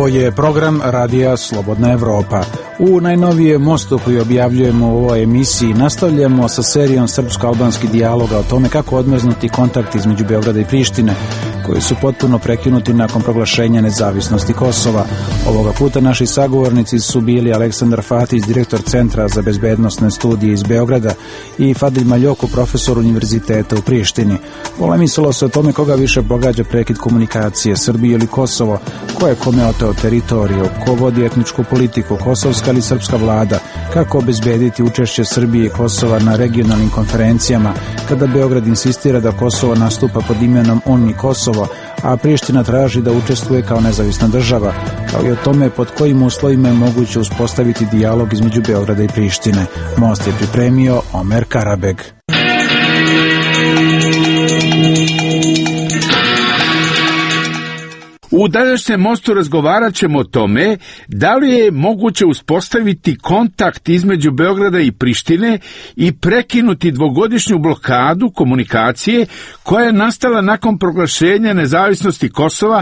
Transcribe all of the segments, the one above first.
Ovo je program Radija Slobodna Evropa. U najnovijem mostu koji objavljujemo u ovoj emisiji nastavljamo sa serijom srpsko-albanskih dijaloga o tome kako odmrznuti kontakt između Beograda i Prištine, koji su potpuno prekinuti nakon proglašenja nezavisnosti Kosova. Ovoga puta naši sagovornici su bili Aleksandar Fatić, direktor Centra za bezbednosne studije iz Beograda, i Fadilj Maljoku, profesor univerziteta u Prištini. Polemisalo se o tome koga više pogađa prekid komunikacije, Srbije ili Kosovo, ko je kome oteo teritoriju, ko vodi etničku politiku, kosovska ili srpska vlada, kako obezbediti učešće Srbije i Kosova na regionalnim konferencijama, kada Beograd insistira da Kosovo nastupa pod imenom UNI Kosovo, a Priština traži da učestvuje kao nezavisna država, kao i o tome pod kojim uslovima je moguće uspostaviti dijalog između Beograda i Prištine. Most je pripremio Omer Karabeg. U današnjem mostu razgovarat ćemo o tome da li je moguće uspostaviti kontakt između Beograda i Prištine i prekinuti dvogodišnju blokadu komunikacije koja je nastala nakon proglašenja nezavisnosti Kosova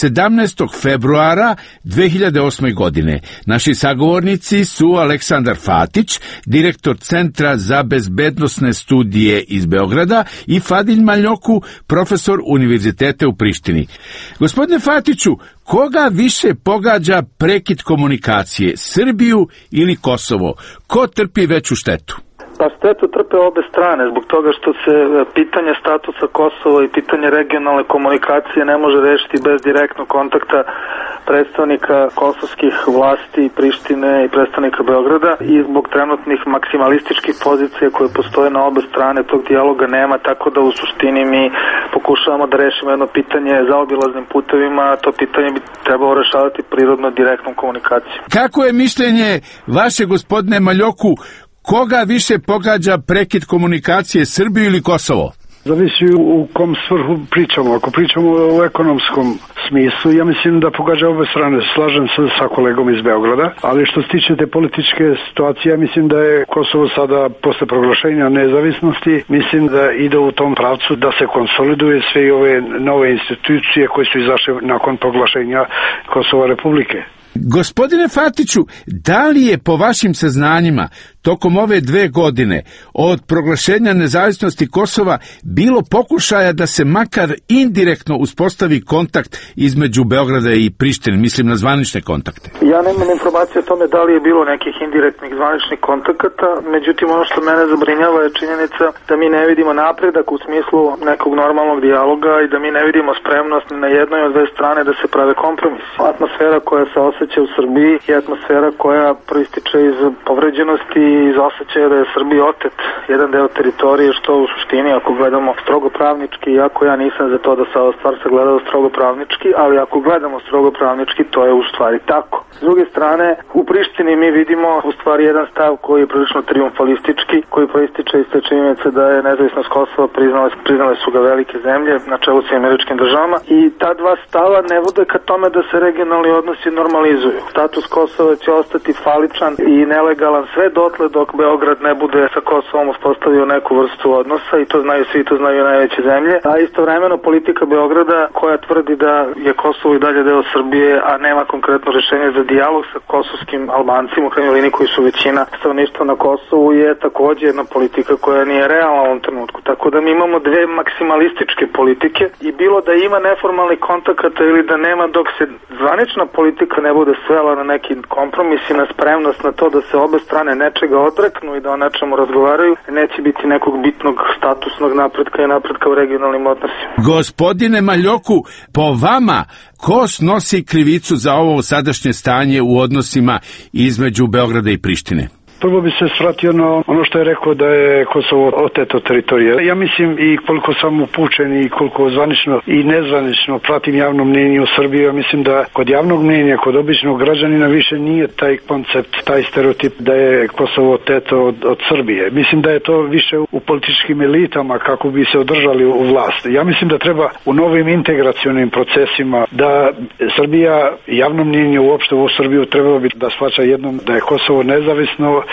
17. februara 2008. godine. Naši sagovornici su Aleksandar Fatić, direktor Centra za bezbednosne studije iz Beograda, i Fadilj Maljoku, profesor univerziteta u Prištini. Gospodine Fatiću, koga više pogađa prekid komunikacije, Srbiju ili Kosovo? Ko trpi veću štetu? Pa štetu trpe obe strane, zbog toga što se pitanje statusa Kosova i pitanje regionalne komunikacije ne može rešiti bez direktnog kontakta predstavnika kosovskih vlasti, Prištine i predstavnika Beograda, i zbog trenutnih maksimalističkih pozicija koje postoje na obe strane tog dijaloga nema, tako da u suštini mi pokušavamo da rešimo jedno pitanje zaobilaznim putevima, a to pitanje bi trebalo rešavati prirodno direktnom komunikacijom. Kako je mišljenje vaše, gospodine Maljoku, koga više pogađa prekid komunikacije, Srbiju ili Kosovo? Zavisi u kom svrhu pričamo. Ako pričamo u ekonomskom smislu, ja mislim da pogađa obe strane. Slažem se sa kolegom iz Beograda, ali što se tiče te političke situacije, ja mislim da je Kosovo sada, posle proglašenja nezavisnosti, mislim da ide u tom pravcu da se konsoliduje sve ove nove institucije koje su izašle nakon proglašenja Kosova Republike. Gospodine Fatiću, da li je po vašim saznanjima tokom ove 2 godine od proglašenja nezavisnosti Kosova bilo pokušaja da se makar indirektno uspostavi kontakt između Beograda i Prištine, mislim na zvanične kontakte? Ja nemam informacije o tome da li je bilo nekih indirektnih zvaničnih kontakata, međutim ono što mene zabrinjava je činjenica da mi ne vidimo napredak u smislu nekog normalnog dijaloga i da mi ne vidimo spremnost na jednoj od dve strane da se prave kompromisi. Atmosfera koja se osjeća u Srbiji je atmosfera koja proističe iz povređenosti i iz osjećaja da je Srbiji otet jedan deo teritorije, što u suštini, ako gledamo strogo pravnički, iako ja nisam za to da se ova stvar sagledava strogo pravnički, ali ako gledamo strogo pravnički, to je u stvari tako. S druge strane, u Prištini mi vidimo u stvari jedan stav koji je prilično triumfalistički, koji proističe iz te činjenice da je nezavisnost Kosova priznale su ga velike zemlje na čelu sa Američkim državama, i ta dva stava ne vode ka tome da se regionalni odnosi normalizuju. Status Kosova će ostati faličan i nelegalan sve dotle dok Beograd ne bude sa Kosovom uspostavio neku vrstu odnosa, i to znaju svi, to znaju najveće zemlje. A istovremeno politika Beograda koja tvrdi da je Kosovo i dalje deo Srbije, a nema konkretno rešenje za dijalog sa kosovskim Albancima, u krajnjoj liniji koji su većina stanovništva na Kosovu, je takođe jedna politika koja nije realna u ovom trenutku. Tako da mi imamo dve maksimalističke politike, i bilo da ima neformalnih kontakata ili da nema, dok se zvanična politika ne bude svela na neki kompromis i na spremnost na to da se obe strane nečega odreknu i da o nečemu razgovaraju, neće biti nekog bitnog statusnog napretka i napretka u regionalnim odnosima. Gospodine Maljoku, po vama, ko snosi krivicu za ovo sadašnje stanje u odnosima između Beograda i Prištine? Prvo bi se svratio na ono što je rekao da je Kosovo oteto teritorije. Ja mislim, i koliko sam upućen i koliko zvanično i nezvanično pratim javno mnjenje u Srbiji, ja mislim da kod javnog mnjenja, kod običnog građanina više nije taj koncept, taj stereotip da je Kosovo oteto od Srbije. Mislim da je to više u političkim elitama kako bi se održali u vlasti. Ja mislim da treba u novim integracionim procesima da Srbija, javno mnjenje uopšte u Srbiju trebalo bi da shvaća jednom da je Kosovo nezavisno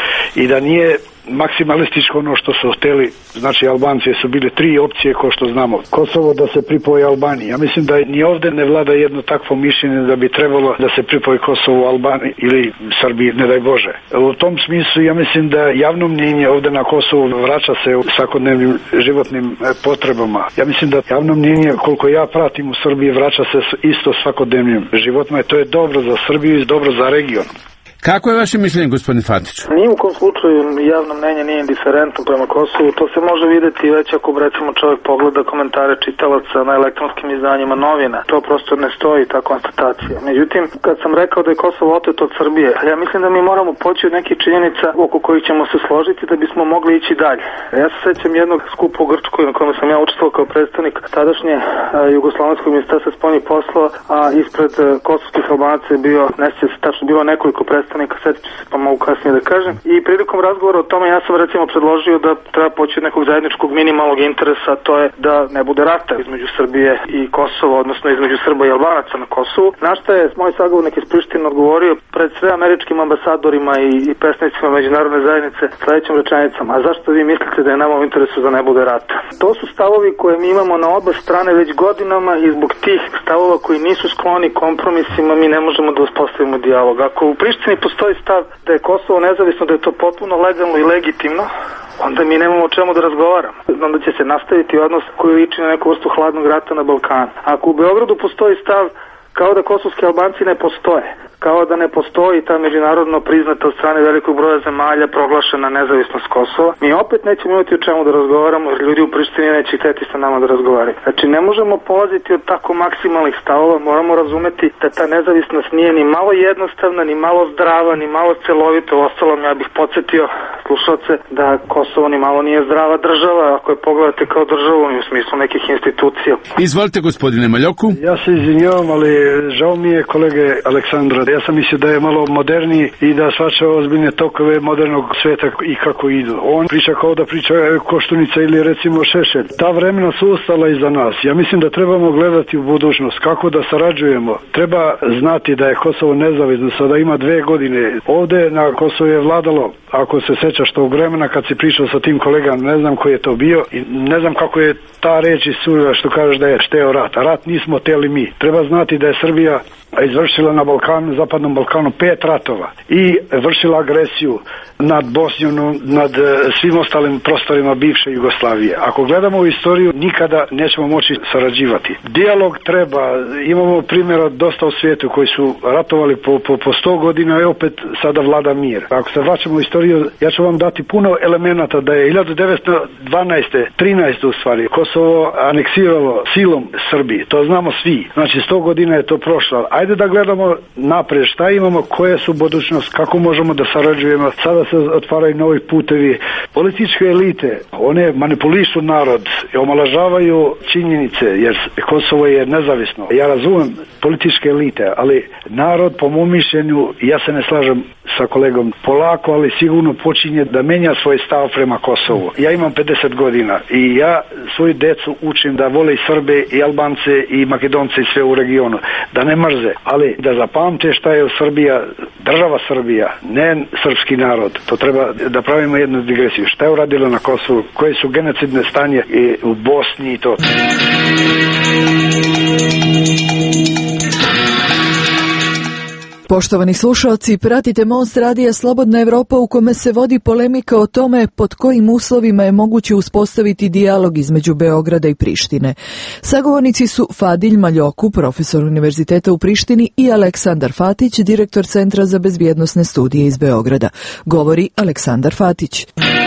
i da nije maksimalističko ono što su hteli, znači Albanci su bile 3 opcije kao što znamo. Kosovo da se pripoji Albaniji. Ja mislim da ni ovdje ne vlada jedno takvo mišljenje da bi trebalo da se pripoji Kosovo Albaniji ili Srbiji, ne daj Bože. U tom smislu ja mislim da javno mnjenje ovdje na Kosovu vraća se u svakodnevnim životnim potrebama. Ja mislim da javno mnjenje, koliko ja pratim u Srbiji, vraća se isto svakodnevnim životima i to je dobro za Srbiju i dobro za region. Kako je vaše mišljenje, gospodine Fatić? Ni u kom slučaju javno mnenje nije indiferentno prema Kosovu. To se može vidjeti već ako recimo čovjek pogleda komentare čitalaca na elektronskim izdanjima novina. To prosto ne stoji, ta konstatacija. Međutim, kad sam rekao da je Kosovo oteto od Srbije, ja mislim da mi moramo poći od nekih činjenica oko kojih ćemo se složiti da bismo mogli ići dalje. Ja se sećam jednog skupa u Grčkoj na kome sam ja učestvovao kao predstavnik tadašnje Jugoslovenskog ministarstva spoljnih poslova, a ispred kosovskih Albanaca je bio, ne sjećam se tačno, bilo nekoliko predstavnika, setit ću se pa mogu kasnije da kažem. I prilikom razgovora o tome ja sam recimo predložio da treba poći od nekog zajedničkog minimalnog interesa, to je da ne bude rata između Srbije i Kosova, odnosno između Srba i Albanaca na Kosovu. Na šta je moj sagovornik iz Prištine odgovorio pred sve američkim ambasadorima i predstavnicima međunarodne zajednice sledećom rečenicom: a zašto vi mislite da je nama u interesu da ne bude rata? To su stavovi koje mi imamo na oba strane već godinama i zbog tih stavova koji nisu skloni kompromisima mi ne možemo da uspostavimo dijalog. Ako u Prištini postoji stav da je Kosovo nezavisno, da je to potpuno legalno i legitimno, onda mi nemamo o čemu da razgovaramo. Onda će se nastaviti odnos koji liči na neku vrstu hladnog rata na Balkanu. Ako u Beogradu postoji stav kao da kosovski Albanci ne postoje, kao da ne postoji ta međunarodno priznata od strane velikog broja zemalja proglašena nezavisnost Kosova, mi opet nećemo imati o čemu da razgovaramo, jer ljudi u Prištini neće hteti sa nama da razgovaraju. Znači, ne možemo polaziti od tako maksimalnih stavova, moramo razumeti da ta nezavisnost nije ni malo jednostavna, ni malo zdrava, ni malo celovita. Uostalom, ja bih podsjetio slušalce da Kosovo ni malo nije zdrava država, ako je pogledate kao državu u smislu nekih institucija. Izvolite, gospodine Maljoku. Ja se izvinjavam, ali žao mi je kolege Aleksandra. Ja sam mislio da je malo moderniji i da shvaća ozbiljne tokove modernog sveta i kako idu. On priča kao da priča Koštunica ili recimo Šešelj. Ta vremena su ostala iza nas. Ja mislim da trebamo gledati u budućnost, kako da sarađujemo. Treba znati da je Kosovo nezavisno, sada ima 2 godine. Ovde na Kosovo je vladalo, ako se sećaš tog vremena kad si pričao sa tim kolegama, ne znam koji je to bio i ne znam kako je ta reč iscurila što kažeš da je šteo rat. A rat nismo teli mi. Treba znati da je Srbija izvršila na Balkanu, zapadnom Balkanu 5 ratova i vršila agresiju nad Bosnijom, nad svim ostalim prostorima bivše Jugoslavije. Ako gledamo u istoriju, nikada nećemo moći sarađivati. Dijalog treba, imamo primjera dosta u svijetu koji su ratovali po 100 godina i opet sada vlada mir. Ako se vraćamo u istoriju, ja ću vam dati puno elemenata da je 1912. 13. u stvari, Kosovo aneksiralo silom Srbiji. To znamo svi. Znači 100 godina je to prošlo. Ajde da gledamo naprijed, šta imamo, koje su budućnost, kako možemo da sarađujemo. Sada se otvaraju novi putevi. Političke elite, one manipulišu narod i omalažavaju činjenice, jer Kosovo je nezavisno. Ja razumem političke elite, ali narod, po mom mišljenju, ja se ne slažem sa kolegom, polako, ali sigurno počinje da menja svoj stav prema Kosovu. Ja imam 50 godina i ja svoju decu učim da vole i Srbe i Albance i Makedonce i sve u regionu, da ne mrze, ali da zapamte šta je Srbija, država Srbija, ne srpski narod. To treba da pravimo jednu digresiju. Šta je uradilo na Kosovu, koje su genocidne stanje i u Bosni i to. Poštovani slušalci, pratite Most radija Slobodna Evropa u kome se vodi polemika o tome pod kojim uslovima je moguće uspostaviti dijalog između Beograda i Prištine. Sagovornici su Fadilj Maljoku, profesor Univerziteta u Prištini, i Aleksandar Fatić, direktor Centra za bezbjednosne studije iz Beograda. Govori Aleksandar Fatić.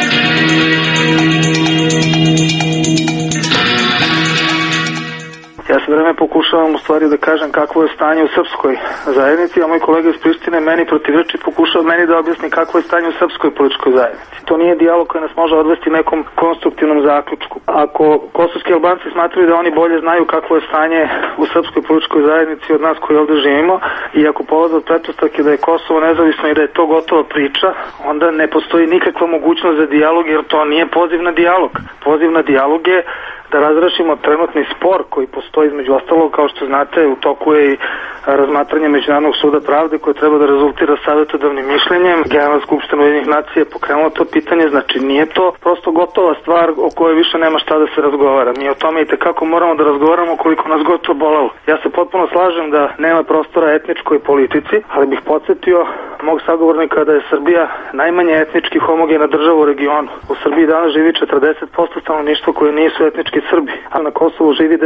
Ja sve vreme pokušavam u stvari da kažem kakvo je stanje u srpskoj zajednici, a moj kolega iz Prištine meni protivreči pokušava meni da objasni kakvo je stanje u srpskoj političkoj zajednici. To nije dijalog koji nas može odvesti nekom konstruktivnom zaključku. Ako kosovski Albanci smatraju da oni bolje znaju kakvo je stanje u srpskoj političkoj zajednici od nas koji ovde živimo, i ako polaze od pretpostavke da je Kosovo nezavisno i da je to gotova priča, onda ne postoji nikakva mogućnost za dijalog, jer to nije poziv na dijalog. Poziv na dijalog je da razrešimo trenutni spor koji postoji između ostalog, kao što znate, u toku je i razmatranje Međunarodnog suda pravde koje treba da rezultira savjetodavnim mišljenjem. Generalna skupština Ujedinjenih nacija je pokrenula to pitanje, znači nije to prosto gotova stvar o kojoj više nema šta da se razgovara. Mi o tome i tekako moramo da razgovaramo koliko nas god to bolelo. Ja se potpuno slažem da nema prostora etničkoj politici, ali bih podsjetio mog sagovornika da je Srbija najmanje etnički homogena država u regionu. U Srbiji danas živi 40% stanovništva koje nisu etnički Srbi, a na Kosovu živi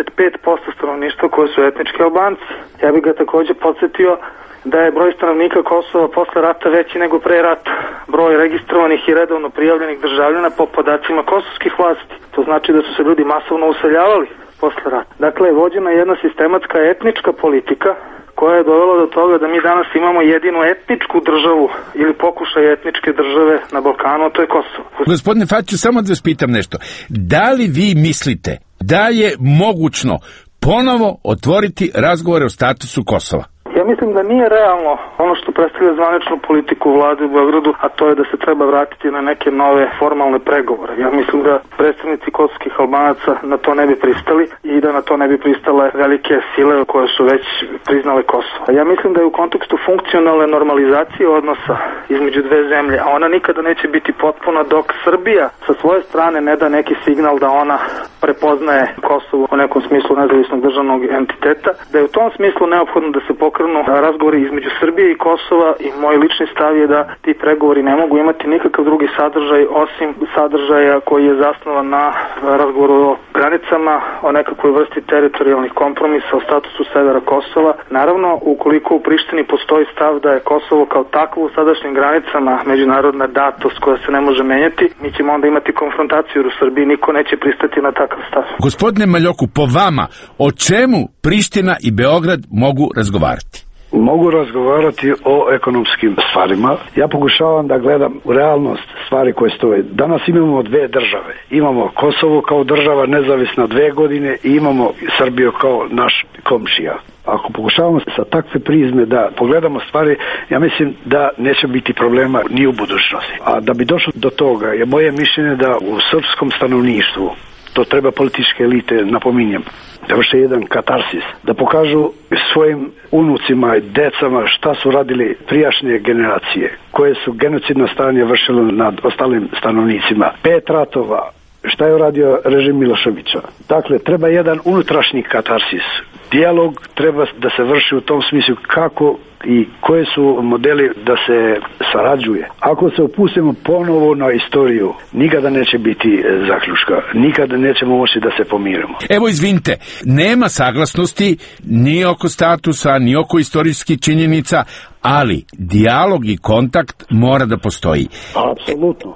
95% stanovništva koje su etnički Albanci. Ja bih ga također podsjetio da je broj stanovnika Kosova posle rata veći nego pre rata. Broj registrovanih i redovno prijavljenih državljana po podacima kosovskih vlasti. To znači da su se ljudi masovno useljavali posle rata. Dakle, vođena je jedna sistematska etnička politika koja je dovela do toga da mi danas imamo jedinu etničku državu ili pokušaj etničke države na Balkanu, a to je Kosovo. Gospodine Fatiću, samo da vas pitam nešto. Da li vi mislite da je mogućno ponovo otvoriti razgovore o statusu Kosova? Ja mislim da nije realno ono što predstavlja zvaničnu politiku vlade u Beogradu, a to je da se treba vratiti na neke nove formalne pregovore. Ja mislim da predstavnici kosovskih Albanaca na to ne bi pristali i da na to ne bi pristale velike sile koje su već priznale Kosovo. Ja mislim da je u kontekstu funkcionalne normalizacije odnosa između dve zemlje, a ona nikada neće biti potpuna dok Srbija sa svoje strane ne da neki signal da ona prepoznaje Kosovo u nekom smislu nezavisnog državnog entiteta, da je u tom smislu neophodno da se pokrenu razgovori između Srbije i Kosova i moj lični stav je da ti pregovori ne mogu imati nikakav drugi sadržaj osim sadržaja koji je zasnovan na razgovoru o granicama, o nekakvoj vrsti teritorijalnih kompromisa, o statusu severa Kosova. Naravno, ukoliko u Prištini postoji stav da je Kosovo kao takvo u sadašnjim granicama međunarodna datost koja se ne može menjati, mi ćemo onda imati konfrontaciju u Srbiji, niko neće pristati na takav stav. Gospodine Maljoku, po vama, o čemu Priština i Beograd mogu razgovarati? Mogu razgovarati o ekonomskim stvarima. Ja pokušavam da gledam u realnost stvari koje stoje. Danas imamo dve države. Imamo Kosovo kao država nezavisna 2 godine i imamo Srbiju kao naš komšija. Ako pokušavamo sa takve prizme da pogledamo stvari, ja mislim da neće biti problema ni u budućnosti. A da bi došlo do toga je moje mišljenje da u srpskom stanovništvu, to treba političke elite, napominjem, da vrše jedan katarsis, da pokažu svojim unucima i decama šta su radili prijašnje generacije, koje su genocidno stanje vršilo nad ostalim stanovnicima. 5 ratova, šta je uradio režim Miloševića. Dakle, treba jedan unutrašnji katarsis. Dijalog treba da se vrši u tom smislu kako i koje su modeli da se sarađuje. Ako se upustimo ponovo na istoriju, nikada neće biti zaključka, nikada nećemo moći da se pomirimo. Evo, izvinite, nema saglasnosti ni oko statusa, ni oko istorijskih činjenica, ali dijalog i kontakt mora da postoji. Apsolutno.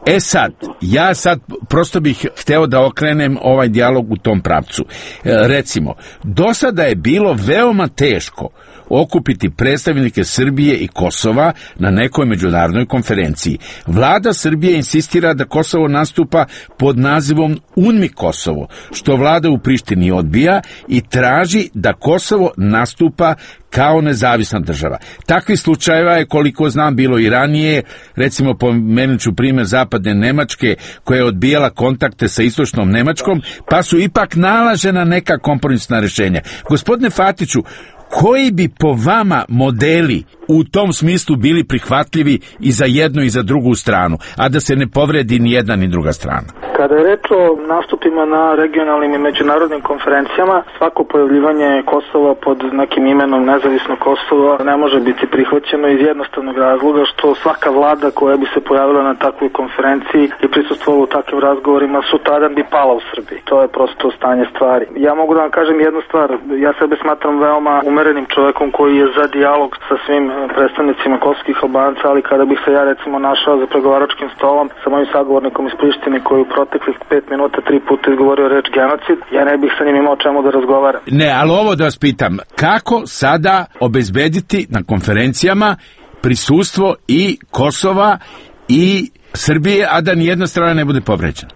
Ja prosto bih hteo da okrenem ovaj dijalog u tom pravcu. Recimo, do sada je bilo veoma teško okupiti predstavnike Srbije i Kosova na nekoj međunarodnoj konferenciji. Vlada Srbije insistira da Kosovo nastupa pod nazivom UNMI Kosovo, što vlada u Prištini odbija i traži da Kosovo nastupa kao nezavisna država. Takvih slučajeva je, koliko znam, bilo i ranije. Recimo, pomenut ću primjer zapadne Nemačke, koja je odbijala kontakte sa istočnom Nemačkom, pa su ipak nalažena neka kompromisna rješenja. Gospodine Fatiću, koji bi po vama modeli u tom smislu bili prihvatljivi i za jednu i za drugu stranu, a da se ne povredi ni jedna ni druga strana? Kada je reč o nastupima na regionalnim i međunarodnim konferencijama, svako pojavljivanje Kosova pod nekim imenom nezavisno Kosovo ne može biti prihvaćeno iz jednostavnog razloga što svaka vlada koja bi se pojavila na takvoj konferenciji i prisustvovala u takvim razgovorima sutradan bi pala u Srbiji. To je prosto stanje stvari. Ja mogu da vam kažem jednu stvar, ja sebe smatram veoma umerenim čovekom koji je za dijalog sa svim predstavnicima kosovskih Albanaca, ali kada bih se ja recimo našao za pregovaračkim stolom sa mojim sagovornikom iz Prištine koji u proteklih 5 minuta 3 puta izgovorio reč genocid, ja ne bih sa njim imao čemu da razgovaram. Ne, ali ovo da vas pitam, kako sada obezbediti na konferencijama prisustvo i Kosova i Srbije, a da nijedna strana ne bude povređena? To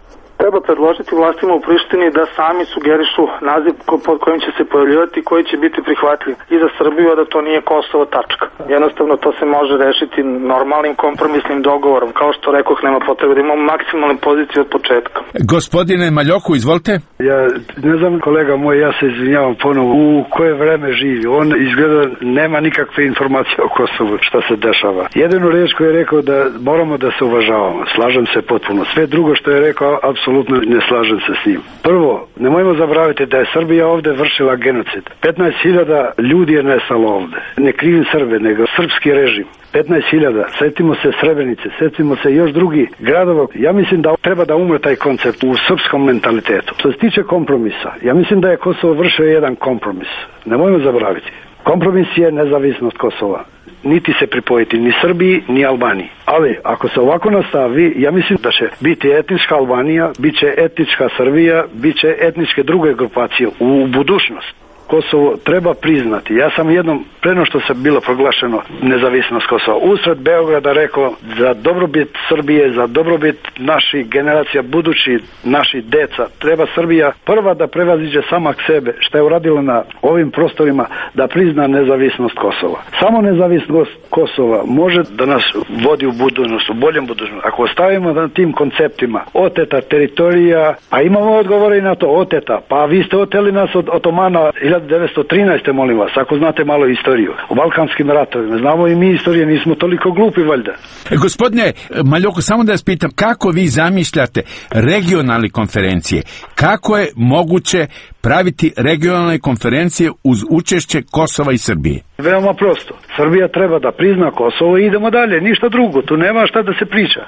treba predložiti vlastima u Prištini da sami sugerišu naziv pod kojim će se pojavljivati, koji će biti prihvatljiv i za Srbiju, a da to nije Kosovo tačka. Jednostavno to se može rešiti normalnim kompromisnim dogovorom. Kao što rekoh, nema potrebe da imamo maksimalne pozicije od početka. Gospodine Maljoku, izvolite. Ja ne znam, kolega moj, ja se izvinjavam ponovo, u koje vreme živi. On izgleda nema nikakve informacije o Kosovu, šta se dešava. Jedinu reč koju je rekao da moramo da se uvažavamo. Slažem se potpuno. Sve drugo što je rekao, apsolutno ne slažem se s njim. Prvo, nemojmo zaboraviti da je Srbija ovde vršila genocid. 15.000 ljudi je nestalo ovde. Ne krivim Srbe, nego srpski režim. 15.000, setimo se Srebrenice, setimo se još drugih gradova. Ja mislim da treba da umre taj koncept u srpskom mentalitetu. Što se tiče kompromisa, ja mislim da je Kosovo vršio jedan kompromis. Nemojmo zaboraviti. Kompromis je nezavisnost Kosova. Niti se pripojiti ni Srbiji, ni Albaniji. Ali, ako se ovako nastavi, ja mislim da će biti etnička Albanija, bit će etnička Srbija, bit će etničke druge grupacije u budućnost. Kosovo treba priznati. Ja sam jednom, preno što se bilo proglašeno nezavisnost Kosova, usred Beograda rekao za dobrobit Srbije, za dobrobit naših generacija, budući naših deca, treba Srbija prva da prevaziđe sama sebe, što je uradila na ovim prostorima, da prizna nezavisnost Kosova. Samo nezavisnost Kosova može da nas vodi u budućnost, u boljem budućnost. Ako ostavimo na tim konceptima oteta teritorija, a imamo odgovore i na to, oteta, pa vi ste oteli nas od Otomana 1913. molim vas, ako znate malo istoriju o Balkanskim ratovima, znamo i mi istorije, nismo toliko glupi valjda. Gospodine Maljoku, samo da vas pitam, kako vi zamišljate regionalne konferencije? Kako je moguće praviti regionalne konferencije uz učešće Kosova i Srbije? Veoma prosto. Srbija treba da prizna Kosovo i idemo dalje, ništa drugo, tu nema šta da se priča.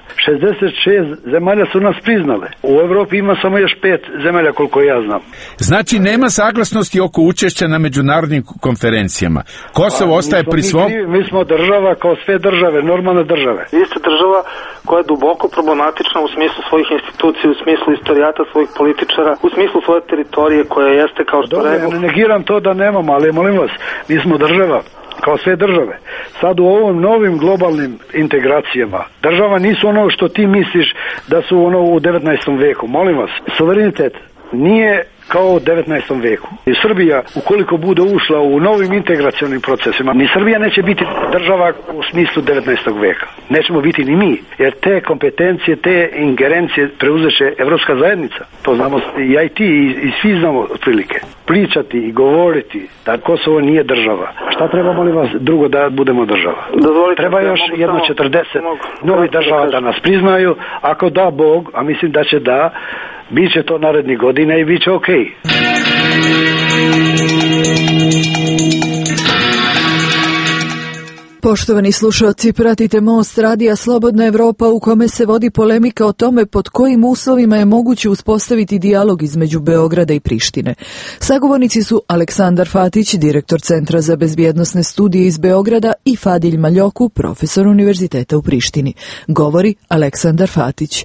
66 zemalja su nas priznale. U Evropi ima samo još 5 zemalja koliko ja znam. Znači nema saglasnosti oko učešća na međunarodnim konferencijama. Kosovo ostaje pri svom... Mi smo država kao sve države, normalne države. Vi ste država koja je duboko problematična u smislu svojih institucija, u smislu istorijata svojih političara, u smislu svoje teritorije koja jeste kao što rekao. Ja ne negiram to da nemamo, ali molim vas, mi smo država kao sve države. Sad u ovom novim globalnim integracijama država nisu ono što ti misliš da su ono u 19. veku. Molim vas, suverenitet nije kao u 19. veku. I Srbija, ukoliko bude ušla u novim integracionim procesima, ni Srbija neće biti država u smislu 19. veka. Nećemo biti ni mi, jer te kompetencije, te ingerencije preuzeće Evropska zajednica. To znamo i ti i svi znamo otprilike. Pričati i govoriti da Kosovo nije država. Šta treba, molim vas, drugo da budemo država? Treba još jedno 40 novih država da nas priznaju. Ako da Bog, a mislim da će da, bit će to narednih godina i bit će okej. Poštovani slušalci, pratite Most radija Slobodna Evropa u kome se vodi polemika o tome pod kojim uslovima je moguće uspostaviti dijalog između Beograda i Prištine. Sagovornici su Aleksandar Fatić, direktor Centra za bezbjednosne studije iz Beograda, i Fadilj Maljoku, profesor Univerziteta u Prištini. Govori Aleksandar Fatić.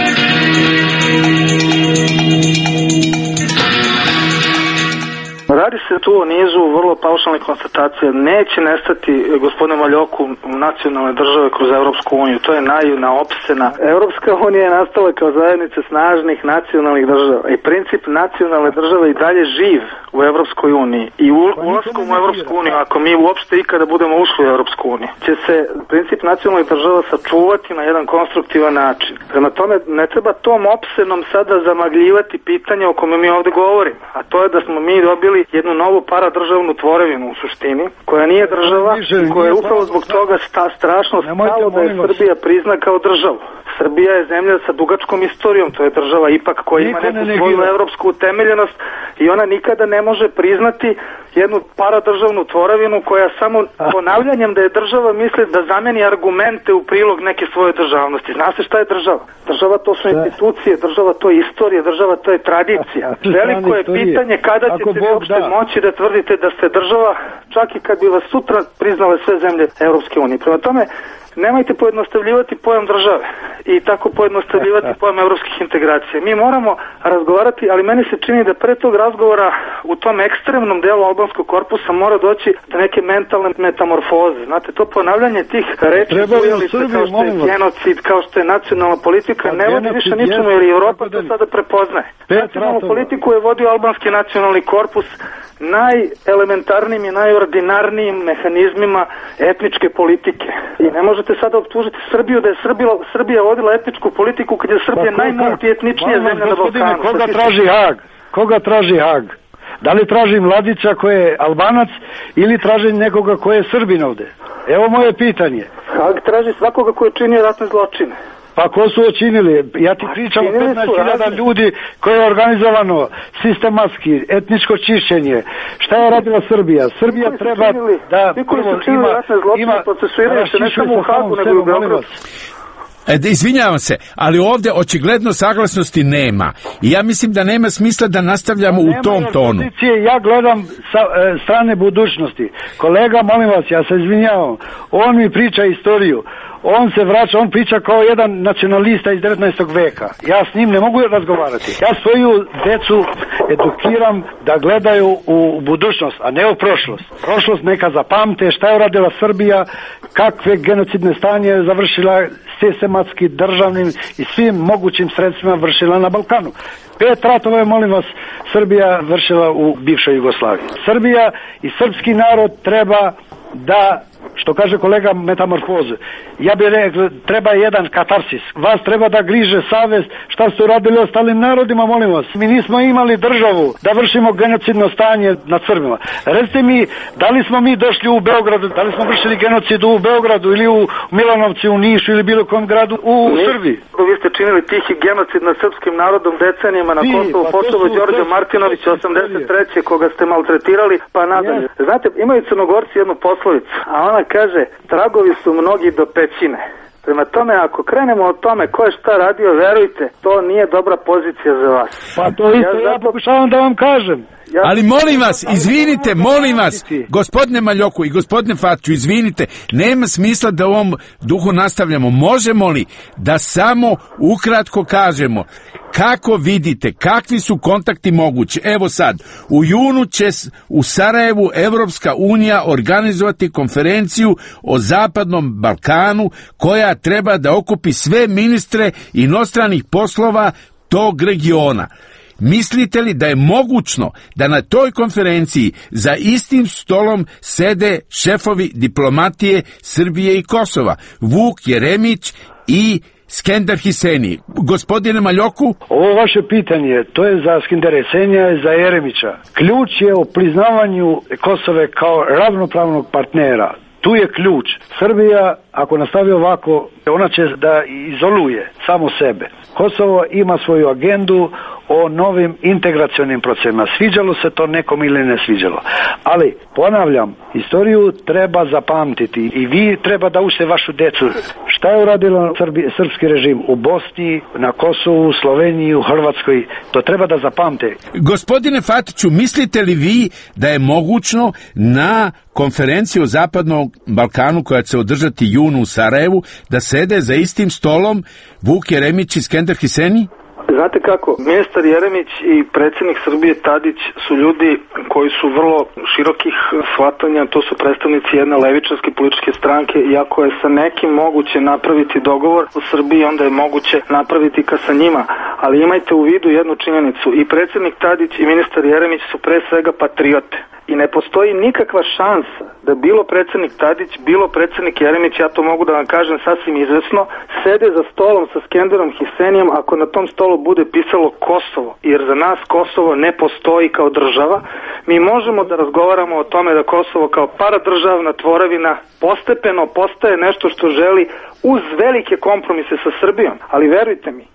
Radi se tu o nizu vrlo paušalnih konstatacija. Neće nestati, gospodine Maljoku, nacionalne države kroz Europsku uniju. To je naivna, opsena. Europska unija je nastala kao zajednica snažnih nacionalnih država. I princip nacionalne države i dalje živ u Europskoj uniji. I ulaskom u Europsku uniju, ako mi uopšte ikada budemo ušli u Europsku uniju, će se princip nacionalnih država sačuvati na jedan konstruktivan način. Prema tome, ne treba tom opsenom sada zamagljivati pitanje o kome mi ovde govorimo. A to je da smo mi dobili jednu novu paradržavnu tvorevinu u suštini, koja nije država i koja je upravo zbog toga strašno stalo da je Srbija prizna kao državu. Srbija je zemlja sa dugačkom istorijom, to je država ipak koja ima neku svoju evropsku utemeljenost i ona nikada ne može priznati jednu paradržavnu tvorevinu koja samo ponavljanjem da je država misli da zameni argumente u prilog neke svoje državnosti. Zna se šta je država? Država to su institucije, država to je istorija, država to je tradicija. Veliko je pitanje kada ćete vi uopšte moći da tvrdite da ste država, čak i kad bi vas sutra priznale sve zemlje Europske unije. Prema tome, nemojte pojednostavljivati pojam države i tako pojednostavljivati pojam evropskih integracija. Mi moramo razgovarati, ali meni se čini da pre tog razgovora u tom ekstremnom delu albanskog korpusa mora doći do neke mentalne metamorfoze. Znate, to ponavljanje tih reči kao što je genocid, kao što je nacionalna politika, ne vodi više ničemu, jer Evropa to sada prepoznaje. Nacionalnu politiku je vodio albanski nacionalni korpus najelementarnijim i najordinarnijim mehanizmima etničke politike. I ne možete sada optužiti Srbiju da je Srbija vodila etničku politiku kad je Srbija najmultietničnija zemlja na Balkanu. Koga traži Hag? Da li traži mladića koji je Albanac ili traži nekoga koji je Srbin ovde? Evo moje pitanje. Hag traži svakoga koji je činio ratne zločine. Pa ko su učinili? Ja ti pričam o 15.000 ljudi koje je organizovano sistematski, etničko čišćenje. Šta je radila Srbija? Srbija treba da ima procesuiraju se ne samo u Hagu, nego i u Beogradu. Izvinjavam se, ali ovdje očigledno saglasnosti nema. I ja mislim da nema smisla da nastavljamo u tom tonu. Ja gledam sa strane budućnosti. Kolega, molim vas, ja se izvinjavam. On mi priča istoriju. On se vraća, on priča kao jedan nacionalista iz 19. veka. Ja s njim ne mogu razgovarati. Ja svoju decu edukiram da gledaju u budućnost, a ne u prošlost. Prošlost neka zapamte šta je uradila Srbija, kakve genocidne stanje je završila sistematski, državnim i svim mogućim sredstvima vršila na Balkanu. 5 ratova je, molim vas, Srbija vršila u bivšoj Jugoslaviji. Srbija i srpski narod treba da, što kaže kolega, metamorfoze. Ja bih rekao, treba jedan katarsis. Vas treba da griže savest šta ste uradili ostalim narodima, molim vas. Mi nismo imali državu da vršimo genocidno stanje nad Srbima. Recite mi, da li smo mi došli u Beogradu, da li smo vršili genocid u Beogradu ili u Milanovci, u Nišu ili bilo kom gradu u Srbiji? Vi ste činili tihi genocid nad srpskim narodom decenijama na Kosovu, počelo Đorđe Martinović 83. koga ste maltretirali, pa nadalje. Znate, imaju Crnogorci jednu poslovicu, a ona kaže, tragovi su mnogi do pećine. Prema tome, ako krenemo o tome ko je šta radio, verujte, to nije dobra pozicija za vas. Pa to isto ja pokušavam da vam kažem. Ali molim vas, izvinite, molim vas, gospodine Maljoku i gospodine Fatiću, izvinite, nema smisla da u ovom duhu nastavljamo. Možemo li da samo ukratko kažemo kako vidite, kakvi su kontakti mogući? Evo sad, u junu će u Sarajevu Evropska unija organizovati konferenciju o Zapadnom Balkanu koja treba da okupi sve ministre inostranih poslova tog regiona. Mislite li da je mogućno da na toj konferenciji za istim stolom sede šefovi diplomatije Srbije i Kosova, Vuk Jeremić i Skender Hiseni? Gospodine Maljoku? Ovo vaše pitanje, to je za Skendera Hisenija i za Jeremića. Ključ je u priznavanju Kosove kao ravnopravnog partnera. Tu je ključ. Srbija, ako nastavi ovako, ona će da izoluje samo sebe. Kosovo ima svoju agendu o novim integracionim procesima. Sviđalo se to nekom ili ne sviđalo. Ali, ponavljam, istoriju treba zapamtiti i vi treba da učite vašu decu. Šta je uradio srpski režim u Bosni, na Kosovu, Sloveniji, u Hrvatskoj? To treba da zapamte. Gospodine Fatiću, mislite li vi da je mogućno na konferenciji o Zapadnom Balkanu koja će se održati junu u Sarajevu da sede za istim stolom Vuk Jeremić i Skender Hiseni? Znate kako, ministar Jeremić i predsjednik Srbije Tadić su ljudi koji su vrlo širokih shvatanja, to su predstavnici jedne levičarske političke stranke i ako je sa nekim moguće napraviti dogovor u Srbiji, onda je moguće napraviti ka sa njima, ali imajte u vidu jednu činjenicu, i predsjednik Tadić i ministar Jeremić su pre svega patriote. I ne postoji nikakva šansa da bilo predsjednik Tadić, bilo predsjednik Jeremić, ja to mogu da vam kažem sasvim izvesno, sede za stolom sa Skenderom Hisenijem ako na tom stolu bude pisalo Kosovo, jer za nas Kosovo ne postoji kao država. Mi možemo da razgovaramo o tome da Kosovo kao paradržavna tvorevina postepeno postaje nešto što želi uz velike kompromise sa Srbijom, ali verujte mi,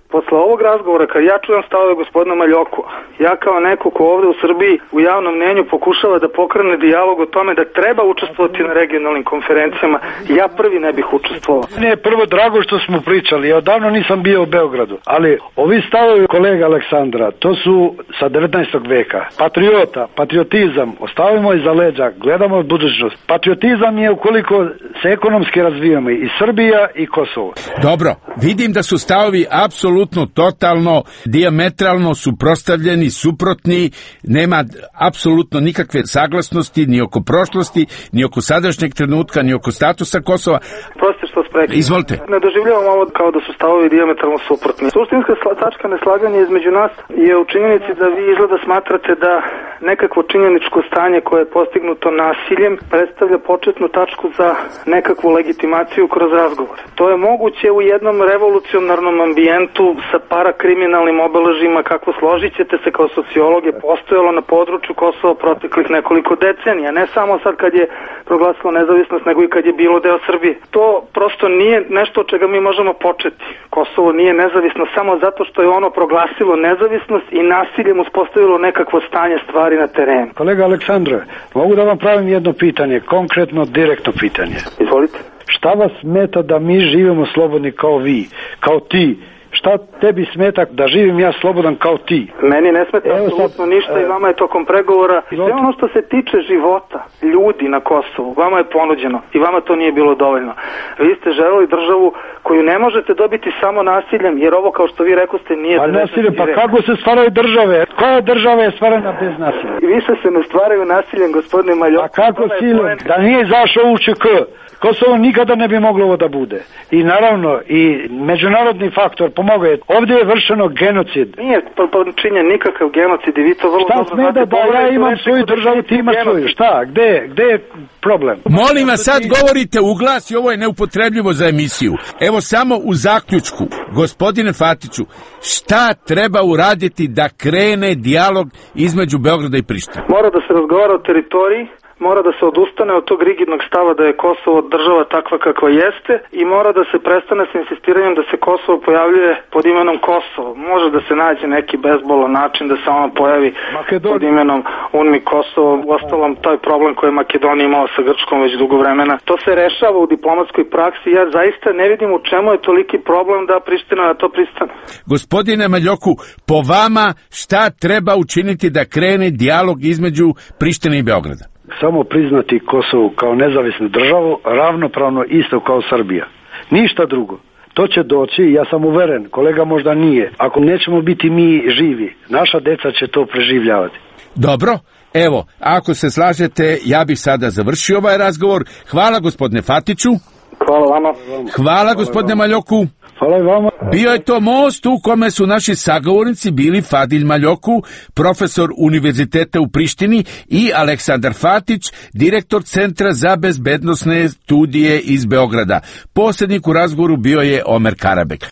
Posle ovog razgovora, kad ja čujem stavove gospodina Maljoku, ja kao neko ko ovde u Srbiji u javnom mnenju pokušava da pokrene dijalog o tome da treba učestvovati na regionalnim konferencijama, ja prvi ne bih učestvovao. Mene je prvo drago što smo pričali, ja odavno nisam bio u Beogradu, ali ovi stavovi kolega Aleksandra, to su sa 19. veka. Patriotizam, ostavimo iza leđa, gledamo u budućnost. Patriotizam je ukoliko se ekonomski razvijamo i Srbija i Kosovo. Dobro, vidim da su stavovi apsolutno, totalno, dijametralno suprotstavljeni, suprotni, nema apsolutno nikakve saglasnosti ni oko prošlosti, ni oko sadašnjeg trenutka, ni oko statusa Kosova. Prosti što spreki. Izvolite. Ne doživljavam ovo kao da su stavovi dijametralno suprotni. Suštinska tačka neslaganja između nas je u činjenici da vi izgleda smatrate da nekakvo činjeničko stanje koje je postignuto nasiljem predstavlja početnu tačku za nekakvu legitimaciju kroz razgovor. To je moguće u jednom revolucionarnom ambijentu sa parakriminalnim obeležima, kako složit ćete se kao sociolog je postojalo na području Kosova proteklih nekoliko decenija, ne samo sad kad je proglasilo nezavisnost, nego i kad je bilo deo Srbije. To prosto nije nešto od čega mi možemo početi. Kosovo nije nezavisno samo zato što je ono proglasilo nezavisnost i nasiljem uspostavilo nekakvo stanje stvari na terenu. Kolega Aleksandre, mogu da vam pravim jedno pitanje, konkretno, direktno pitanje? Izvolite. Šta vas smeta da mi živimo slobodni kao vi, kao ti? Šta tebi smeta da živim ja slobodan kao ti? Meni ne smeta apsolutno ništa i vama je tokom pregovora. Sve ono što se tiče života ljudi na Kosovu, vama je ponuđeno i vama to nije bilo dovoljno. Vi ste želeli državu koju ne možete dobiti samo nasiljem, jer ovo, kao što vi rekoste, nije... Pa nasiljem, pa kako se stvaraju države? Koja država je stvarana bez nasilja? I više se ne stvaraju nasiljem, gospodine Maljoku. A kako silom? Da nije izašao u ČK, Kosovo nikada ne bi moglo ovo da bude. I naravno, i međunarodni faktor pomogao je. Ovdje je vršeno genocid. Nije počinjen nikakav genocid i vi to vrlo dobro znate. Šta smeta da ja imam svoju državu, ti imaš svoju? Šta? Gde je problem? Molim vas, sad govorite u glas i ovo je neupotrebljivo za emisiju. Evo samo u zaključku, gospodine Fatiću, šta treba uraditi da krene dijalog između Beograda i Prištine? Mora da se razgovara o teritoriji, mora da se odustane od tog rigidnog stava da je Kosovo država takva kakva jeste i mora da se prestane s insistiranjem da se Kosovo pojavljuje pod imenom Kosovo. Može da se nađe neki bezbolan način da se ono pojavi pod imenom UNMI Kosovo. Uostalom, taj problem koji je Makedonija imala sa Grčkom već dugo vremena. To se rešava u diplomatskoj praksi. Ja zaista ne vidim u čemu je toliki problem da Priština na to pristane. Gospodine Maljoku, po vama šta treba učiniti da krene dijalog između Prištine i Beograda? Samo priznati Kosovo kao nezavisnu državu, ravnopravno isto kao Srbija. Ništa drugo. To će doći, ja sam uveren, kolega možda nije. Ako nećemo biti mi živi, naša deca će to preživljavati. Dobro, evo, ako se slažete, ja bih sada završio ovaj razgovor. Hvala gospodine Fatiću. Hvala vama. Hvala gospodine Maljoku. Hvala i vama. Bio je to most u kome su naši sagovornici bili Fadil Maljoku, profesor Univerziteta u Prištini, i Aleksandar Fatić, direktor Centra za bezbednosne studije iz Beograda. Posrednik u razgovoru bio je Omer Karabek.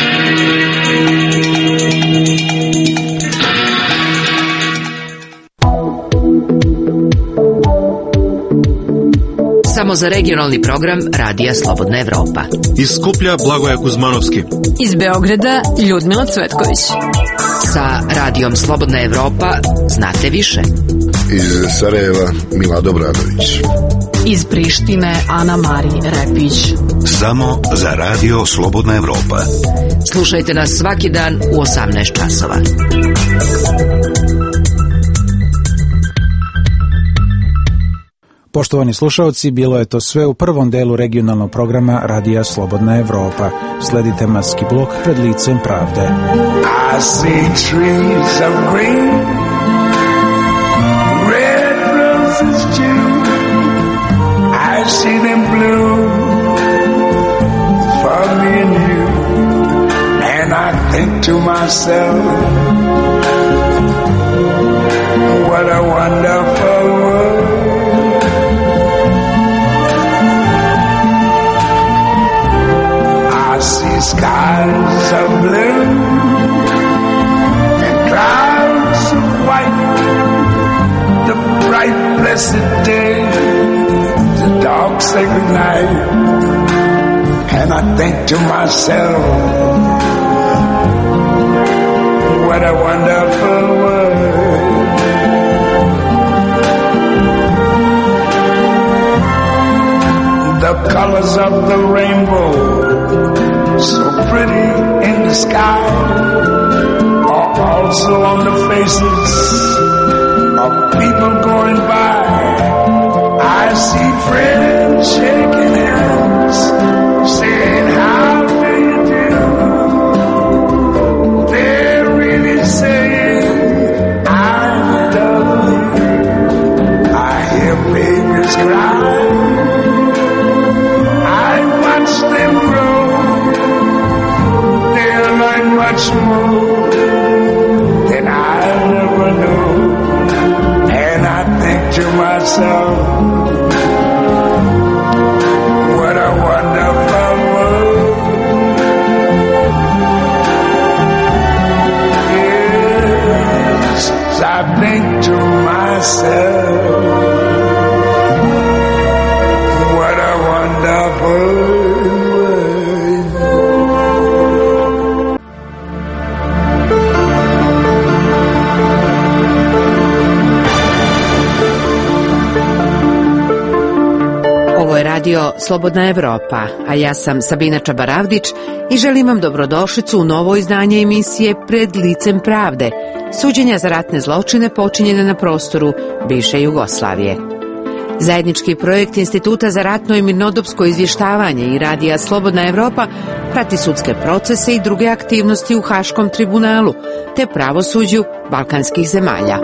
Samo za regionalni program Radija Slobodna Evropa. Iz Skuplja Blagoje Kuzmanovski. Iz Beograda Ljudmila Cvetković. Sa Radijom Slobodna Evropa znate više. Iz Sarajeva Milado Bradović. Iz Prištine Ana Mari Repić. Samo za Radio Slobodna Evropa. Slušajte nas svaki dan u 18 časova. Poštovani slušalci, bilo je to sve u prvom delu regionalnog programa Radija Slobodna Evropa. Sledite maski blok Pred licem pravde. I see trees of green, red roses too. I see them blue for me and you. And I think to myself, what a wonderful world. I see skies of blue and clouds of white, the bright blessed day, the dark sacred night. And I think to myself, What a wonderful world. The colors of the rainbow, so pretty in the sky, are also on the faces of people going by. I see friends shaking hands, saying how do you do. They're really saying I love you. I hear babies cry, I watch them grow. They'll learn much more than I'll ever know. And I think to myself, what a wonderful world. Yes, I think to myself, what a wonderful world. Ovo je radio Slobodna Evropa, a ja sam Sabina Čabaravdić i želim vam dobrodošlicu u novo izdanje emisije Pred licem pravde, suđenja za ratne zločine počinjene na prostoru bivše Jugoslavije. Zajednički projekt Instituta za ratno i mirnodopsko izvještavanje i radija Slobodna Evropa prati sudske procese i druge aktivnosti u Haškom tribunalu te pravosuđu balkanskih zemalja.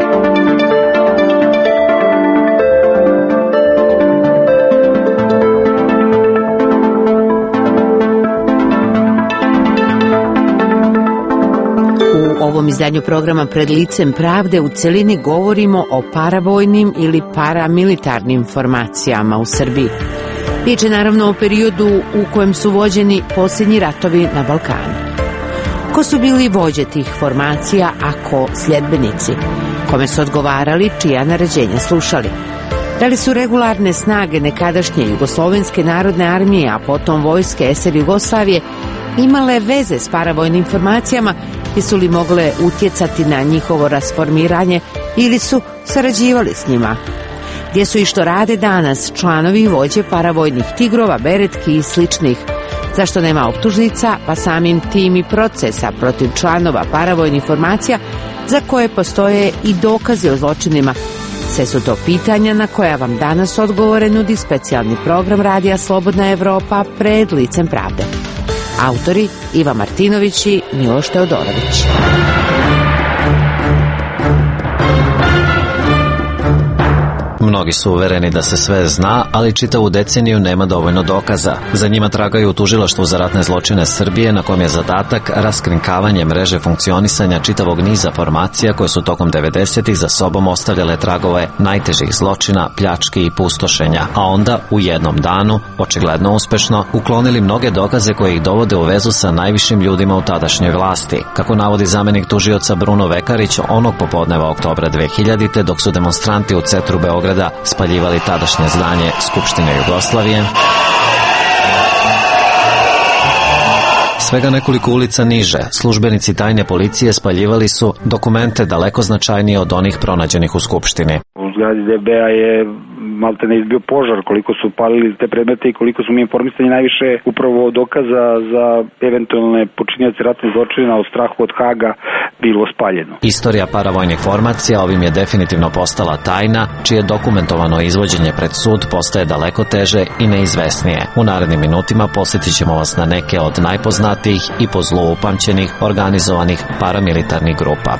U ovom izdanju programa Pred licem pravde u celini govorimo o paravojnim ili paramilitarnim formacijama u Srbiji. Riječ je naravno o periodu u kojem su vođeni posljednji ratovi na Balkanu. Ko su bili vođe tih formacija, a ko sljedbenici? Kome su odgovarali, čija naređenja slušali? Da li su regularne snage nekadašnje Jugoslovenske narodne armije, a potom vojske SR Jugoslavije, imale veze s paravojnim formacijama i su li mogle utjecati na njihovo rasformiranje ili su sarađivali s njima? Gdje su i što rade danas članovi i vođe paravojnih tigrova, beretki i sličnih? Zašto nema optužnica, pa samim tim i procesa protiv članova paravojnih formacija za koje postoje i dokaze o zločinima? Sve su to pitanja na koja vam danas odgovore nudi specijalni program radija Slobodna Evropa Pred licem pravde. Autori Iva Martinović i Miloš Teodorović. Mnogi su uvereni da se sve zna, ali čitavu deceniju nema dovoljno dokaza. Za njima tragaju u tužilaštvu za ratne zločine Srbije, na kom je zadatak raskrinkavanje mreže funkcionisanja čitavog niza formacija koje su tokom 90-ih za sobom ostavljale tragove najtežih zločina, pljački i pustošenja, a onda u jednom danu, očigledno uspešno, uklonili mnoge dokaze koje ih dovode u vezu sa najvišim ljudima u tadašnjoj vlasti. Kako navodi zamenik tužioca Bruno Vekarić, onog popodneva oktobra 2000. dok su demonstranti u centru Beograda spaljivali tadašnje zdanje Skupštine Jugoslavije, svega nekoliko ulica niže, službenici tajne policije spaljivali su dokumente daleko značajnije od onih pronađenih u Skupštini. U zgradi DB-a je maltene izbio požar, koliko su palili te predmete i koliko su mi informisani najviše upravo dokaza za eventualne počinioce ratnih zločina od strahu od Haga bilo spaljeno. Istorija paravojnih formacija ovim je definitivno postala tajna, čije dokumentovano izvođenje pred sud postaje daleko teže i neizvesnije. U narednim minutima posjetit ćemo vas na neke od najpoznatijih i po zlu upamćenih organizovanih paramilitarnih grupa.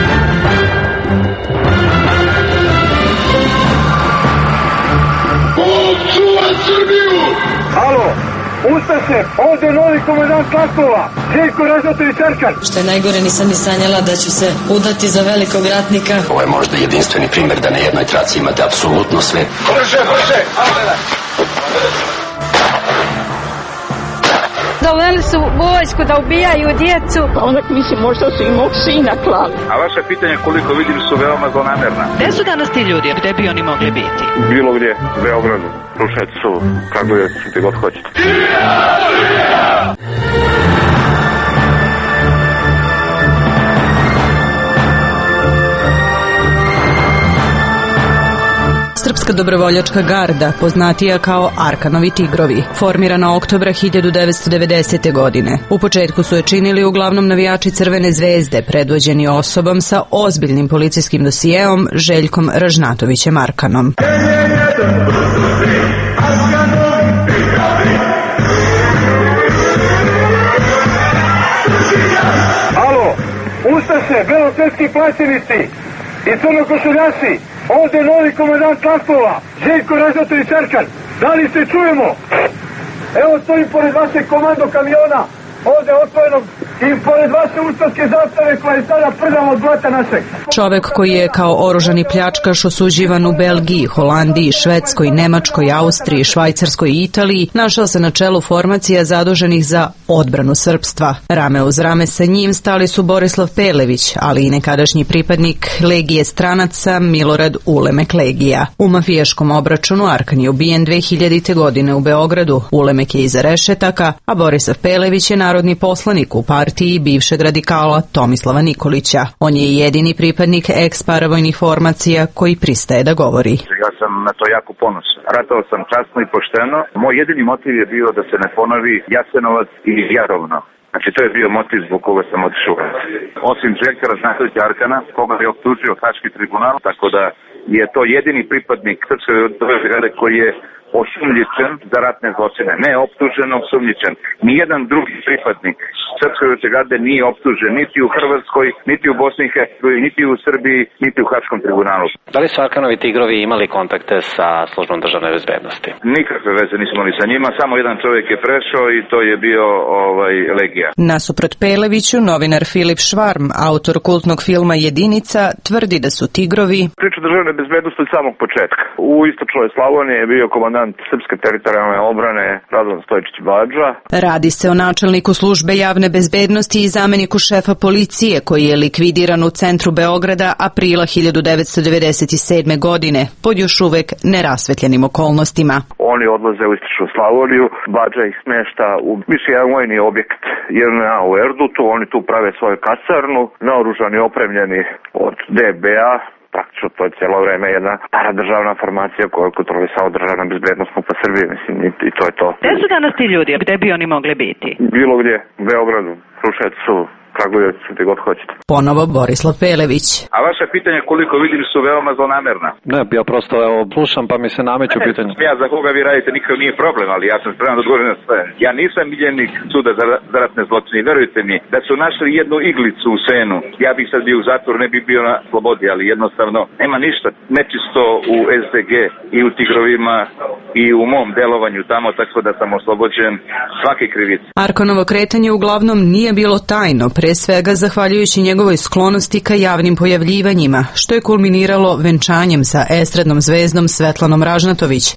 Halo, ustaše, ovdje je novi komandant Kakova, Željko Ražnatović Arkan. Što je najgore, nisam ni sanjala da ću se udati za velikog ratnika. Ovo je možda jedinstveni primjer da na jednoj traci imate apsolutno sve. Brže, brže! Doveli su vojsku da ubijaju djecu. Pa onak mislim, možda su i mog sina klali. A vaše pitanje koliko vidim su veoma zlonamerna. Gde su danas ti ljudi? Gde bi oni mogli biti? Bilo gdje, u Beogradu, Kruševcu, Kragujevcu, gdje god hoćete. Hrvatska dobrovoljačka garda, poznatija kao Arkanovi tigrovi, formirana oktobra 1990. godine. U početku su je činili uglavnom navijači Crvene zvezde, predvođeni osobom sa ozbiljnim policijskim dosijeom Željkom Ražnatovićem Arkanom. Alo, ustaše, belosvetski plaćenici i crnokošuljaši, ovdje je novi komandant Lastova, Željko Ražnatović Arkan. Da li se čujemo? Evo stojim pored vašeg komando kamiona, ovdje otvorenog, i pored vaše ustaške zastave koja je sada prljava od blata našeg. Čovek koji je kao oružani pljačkaš osuđivan u Belgiji, Holandiji, Švedskoj, Nemačkoj, Austriji, Švajcarskoj i Italiji, našao se na čelu formacija zaduženih za odbranu srpstva. Rame uz rame sa njim stali su Borislav Pelević, ali i nekadašnji pripadnik Legije stranaca Milorad Ulemek Legija. U mafijaškom obračunu Arkan je ubijen 2000. godine u Beogradu. Ulemek je iza rešetaka, a Borislav Pelević je narodni poslanik u partiji bivšeg radikala Tomislava Nikolića. On je jedini pripadnik ex-paravojnih formacija koji pristaje da govori. Ja sam na to jako ponosan. Ratovao sam časno i pošteno. Moj jedini motiv je bio da se ne ponovi Jasenovac i Jarovno. Znači, to je bio motiv zbog koga sam otišao. Osim Željka Ražnatovića Arkana, koga je optužio Haški tribunal, tako da je to jedini pripadnik Srpske brigade koji je osumnjičen za ratne zločine. Ne optužen, osumnjičen. Nijedan drugi pripadnik Srpske brigade nije optužen niti u Hrvatskoj, niti u Bosni i Hercegovini, niti u Srbiji, niti u Haškom tribunalu. Da li su Arkanovi tigrovi imali kontakte sa službom državne bezbednosti? Nikakve veze nismo imali sa njima, samo jedan čovjek je prešao i to je bio Legija. Nasuprot Peleviću, novinar Filip Švarm, autor kultnog filma Jedinica, tvrdi da su tigrovi priču državne bezbednosti od samog početka. U istočnoj Slavoniji je bio komandant Srpske teritorijalne obrane Radovan Stojičić Badža. Radi se o načelniku službe javne bezbednosti i zameniku šefa policije koji je likvidiran u centru Beograda aprila 1997. godine pod još uvek nerasvetljenim okolnostima. Oni odlaze u istočnu Slavoniju, Badža ih smešta u više jedan vojni objekt JNA u Erdutu, oni tu prave svoju kasarnu, naoružani i opremljeni od DBA. Praktično to je cijelo vreme jedna paradržavna formacija koju kontrolisao državna bezbednost po Srbiji, mislim, i to je to. Gde su danas ti ljudi? Gde bi oni mogli biti? Bilo gdje, u Beogradu, Kruševcu, Kragujevcu, gdje god hoćete. Ponovo Borislav Pelević. A vaše pitanje koliko vidim su veoma zlonamerna. Ne, ja prosto slušam pa mi se nameću pitanje. Ja za koga vi radite nikad nije problem, ali ja sam spreman da odgovorim na sve. Ja nisam miljenik suda za ratne zločine, verujte mi, da su našli jednu iglicu u senu, ja bih sad bio u zatvoru, ne bih bio na slobodi, ali jednostavno nema ništa nečisto u SDG i u tigrovima i u mom delovanju tamo, tako da sam oslobođen svake krivice. Arkanovo kretanje uglavnom nije bilo tajno, pre svega zahvaljujući njegovoj sklonosti ka javnim pojavljivanjima, što je kulminiralo venčanjem sa estradnom zvezdom Svetlanom Ražnatović.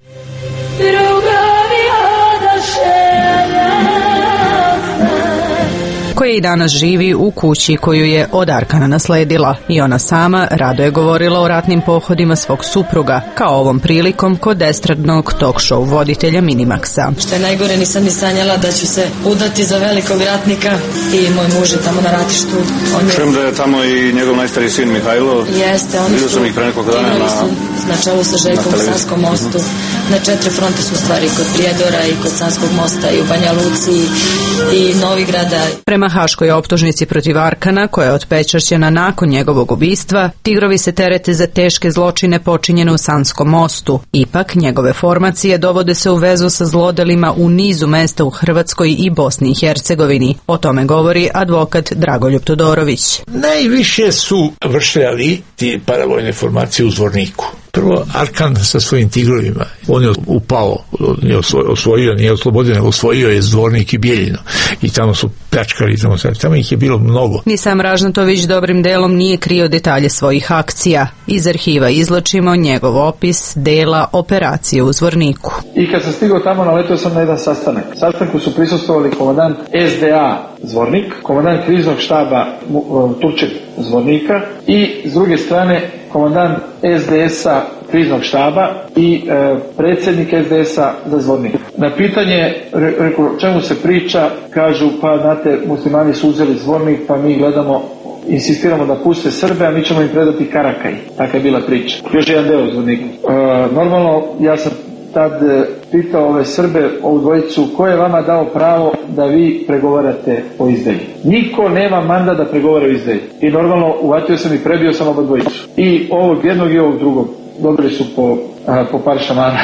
Koja i danas živi u kući koju je od Arkana nasledila i ona sama rado je govorila o ratnim pohodima svog supruga, kao ovom prilikom kod estradnog talk show voditelja Minimaxa. Što je najgore, nisam ni sanjala da ću se udati za velikog ratnika i moj muž je tamo na ratištu. Čujem da je tamo i njegov najstariji sin Mihajlo. Jeste, oni su na čelu sa Željkom u Sanskom mostu. Na 4 fronte su stvari, kod Prijedora i kod Sanskog mosta i u Banja Luci i Novigrada. Prema haškoj optužnici protiv Arkana, koja je otpečašćena nakon njegovog ubistva, tigrovi se terete za teške zločine počinjene u Sanskom mostu. Ipak, njegove formacije dovode se u vezu sa zlodelima u nizu mesta u Hrvatskoj i Bosni i Hercegovini. O tome govori advokat Dragoljub Todorović. Najviše su vršljali ti paravojne formacije u Zvorniku. Prvo, Arkan sa svojim tigrovima, on je upao, nije osvojio, nije oslobodio, nego osvojio je Zvornik i Bijeljino. I tamo su pljačkali, tamo ih je bilo mnogo. Ni sam Ražnatović dobrim delom nije krio detalje svojih akcija. Iz arhiva izlačimo njegov opis dela operacije u Zvorniku. I kad sam stigao tamo, naletio sam na jedan sastanak. Sastanku su prisustvovali komandant SDA Zvornik, komandant kriznog štaba Turček Zvornika i s druge strane komandant SDS-a kriznog štaba i predsjednik SDS-a za Zvornik. Na pitanje, rekao, čemu se priča, kažu, pa znate, muslimani su uzeli Zvornik, pa mi gledamo insistiramo da puste Srbe, a mi ćemo im predati Karakaj. Taka je bila priča. Još jedan deo Zvornika. Normalno, ja sam tad pitao ove Srbe, ovu dvojicu, ko je vama dao pravo da vi pregovarate o izdaji? Niko nema mandat da pregovara o izdaji. I normalno uvatio sam i prebio sam oba dvojicu. I ovog jednog i ovog drugog. Dobili su po par šamana.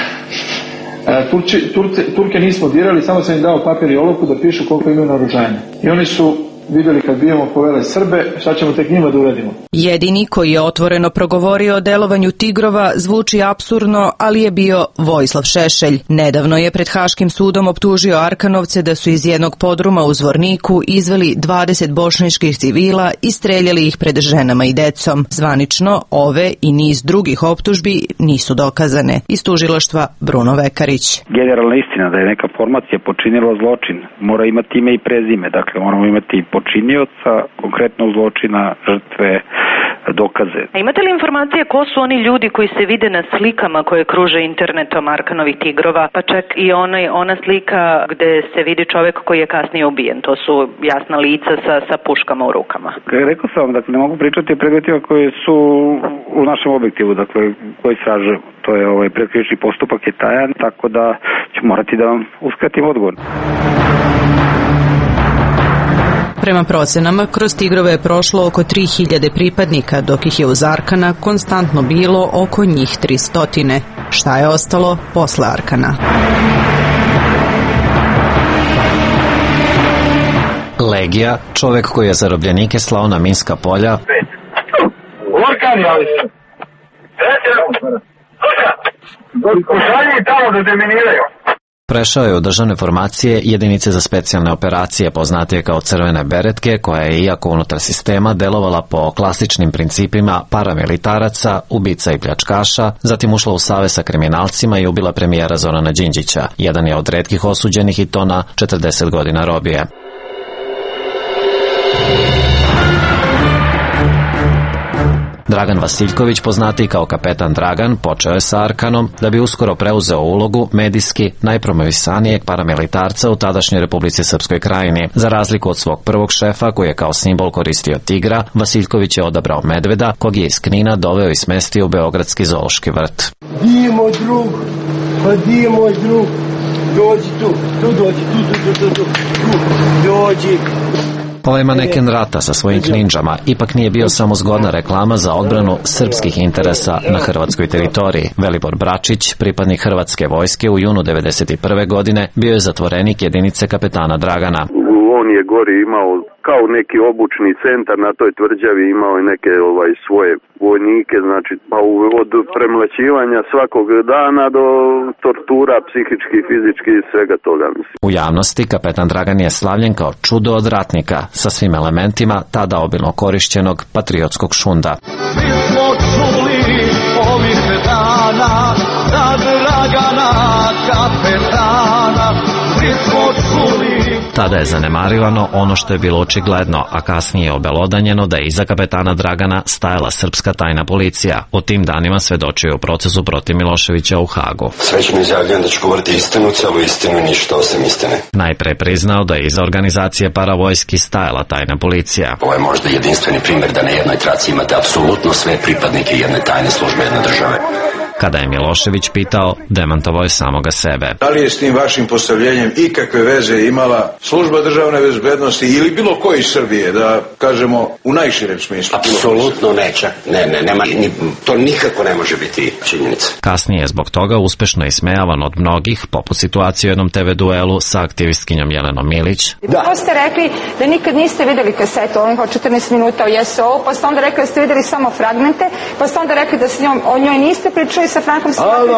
Turke nismo dirali, samo sam im dao papir i olovku da pišu koliko imaju naoružanja. I oni su vidjeli kad bijemo povele Srbe, šta ćemo tek njima da uradimo. Jedini koji je otvoreno progovorio o delovanju tigrova zvuči apsurdno, ali je bio Vojislav Šešelj. Nedavno je pred Haškim sudom optužio Arkanovce da su iz jednog podruma u Zvorniku izveli 20 bošnjačkih civila i streljali ih pred ženama i decom. Zvanično, ove i niz drugih optužbi nisu dokazane. Iz tužilaštva Bruno Vekarić. Generalna istina da je neka formacija počinila zločin mora imati ime i prezime, dakle moramo imati počinioca, konkretno zločina, žrtve, dokaze. A imate li informacije ko su oni ljudi koji se vide na slikama koje kruže internetom Arkanovih tigrova, pa čak i ona slika gde se vidi čovek koji je kasnije ubijen? To su jasna lica sa puškama u rukama. Rekao sam vam, dakle, ne mogu pričati o predmetima koji su u našem objektivu, dakle, koji straže. To je predkrivični postupak je tajan, tako da ću morati da vam uskratim odgovor. Prema procenama, kroz tigrove je prošlo oko 3000 pripadnika, dok ih je uz Arkana konstantno bilo oko njih 300. Šta je ostalo posle Arkana? Legija, čovek koji je zarobljenike slao na minska polja. Orkan, javi se. Pošalji tamo da deminiraju. Prešao je u državne formacije jedinice za specijalne operacije, poznatije kao Crvene beretke, koja je, iako unutar sistema, delovala po klasičnim principima paramilitaraca, ubica i pljačkaša, zatim ušla u savez sa kriminalcima i ubila premijera Zorana Đinđića. Jedan je od retkih osuđenih i to na 40 godina robije. Dragan Vasiljković, poznatiji kao kapetan Dragan, počeo je sa Arkanom da bi uskoro preuzeo ulogu medijski najpromovisanijeg paramilitarca u tadašnjoj Republici Srpskoj Krajini. Za razliku od svog prvog šefa, koji je kao simbol koristio tigra, Vasiljković je odabrao medveda, kog je iz Knina doveo i smestio u Beogradski zoološki vrt. Di je moj drug? Pa di je moj drug? Dođi tu, dođi, tu, dođi. Ovaj maneken rata sa svojim kninđama ipak nije bio samo zgodna reklama za odbranu srpskih interesa na hrvatskoj teritoriji. Velibor Bračić, pripadnik hrvatske vojske, u junu 1991. godine bio je zatvorenik jedinice kapetana Dragana. On je gori imao kao neki obučni centar na toj tvrđavi, imao je neke svoje vojnike, znači pa od premlaćivanja svakog dana do tortura psihički, fizički i svega toga, mislim. U javnosti kapetan Dragan je slavljen kao čudo od ratnika sa svim elementima tada obilno korišćenog patriotskog šunda. Mi smo čuli ovih dana za Dragana kapetana, mi smo čuli. Tada je zanemarivano ono što je bilo očigledno, a kasnije obelodanjeno da je iza kapetana Dragana stajala srpska tajna policija. O tim danima svedočio u procesu protiv Miloševića u Hagu. Srećno izjavljujem da ću govoriti istinu, celu istinu i ništa osim istine. Najpre priznao da je iza organizacije paravojski stajala tajna policija. Ovo je možda jedinstveni primjer da na jednoj traci imate apsolutno sve pripadnike jedne tajne službe jedne države. Kada je Milošević pitao, demantovao je samoga sebe. Da li je s tim vašim postavljenjem ikakve veze imala služba državne bezbednosti ili bilo koji iz Srbije, da kažemo u najširem smislu? Apsolutno neće. Nema, to nikako ne može biti činjenica. Kasnije je zbog toga uspešno ismejavan od mnogih, poput situacije u jednom TV duelu sa aktivistkinjom Jelenom Milić. Da ste rekli da nikad niste videli kasetu ovih od 14 minuta o JSO, pa ste onda rekli da ste videli samo fragmente, pa ste onda rekli da o njoj niste pričali sa Frankom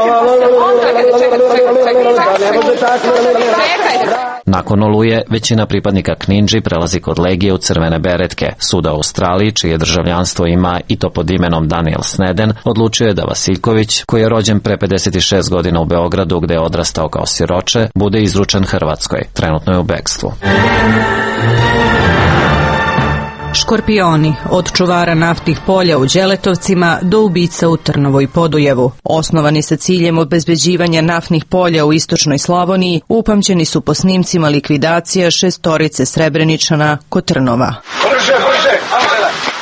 Nakon Oluje, većina pripadnika Knindži prelazi kod Legije u Crvene beretke. Sud u Australiji, čije državljanstvo ima i to pod imenom Daniel Sneden, odlučio je da Vasiljković, koji je rođen pre 56 godina u Beogradu gde je odrastao kao siroče, bude izručen Hrvatskoj. Trenutno je u bekstvu. Škorpioni, od čuvara naftnih polja u Đeletovcima do ubica u Trnovoj Podujevu. Osnovani sa ciljem obezbeđivanja naftnih polja u istočnoj Slavoniji, upamćeni su po snimcima likvidacija 6 Srebreničana kod Trnova. Brže,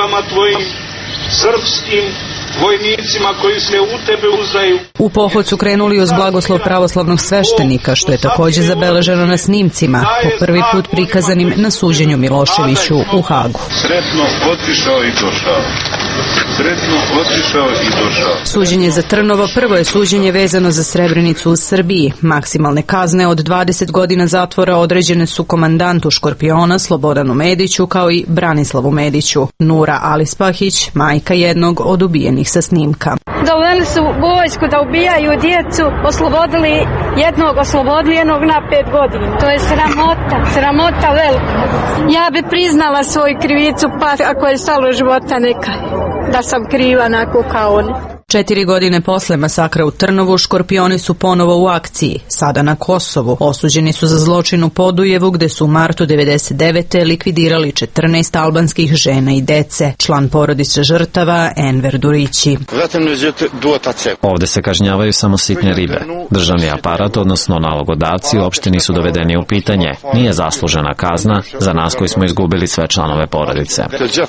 rukama tvojim, srpskim vojnicima koji se u tebe uzdaju. U pohod su krenuli uz blagoslov pravoslavnog sveštenika, što je takođe zabeleženo na snimcima, po prvi put prikazanim na suđenju Miloševiću u Hagu. Sretno otišao i došao. Sretno otišao i došao. Suđenje za Trnovo prvo je suđenje vezano za Srebrenicu u Srbiji. Maksimalne kazne od 20 godina zatvora određene su komandantu Škorpiona Slobodanu Mediću kao i Branislavu Mediću. Nura Alispahić, majka jednog od ubijenih sa snimka. Doveli su vojsku da ubijaju djecu, oslobodili jednog oslobodljenog na 5 godina. To je sramota velika. Ja bi priznala svoju krivicu, pa ako je stalo života neka, da sam kriva onako kao oni. 4 godine posle masakra u Trnovu, Škorpioni su ponovo u akciji, sada na Kosovu. Osuđeni su za zločin u Podujevu, gde su u martu 1999. likvidirali 14 albanskih žena i dece. Član porodice žrtava Enver Durići. Ovde se kažnjavaju samo sitne ribe. Državni aparat, odnosno nalogodavci, uopšte nisu dovedeni u pitanje. Nije zaslužena kazna za nas koji smo izgubili sve članove porodice.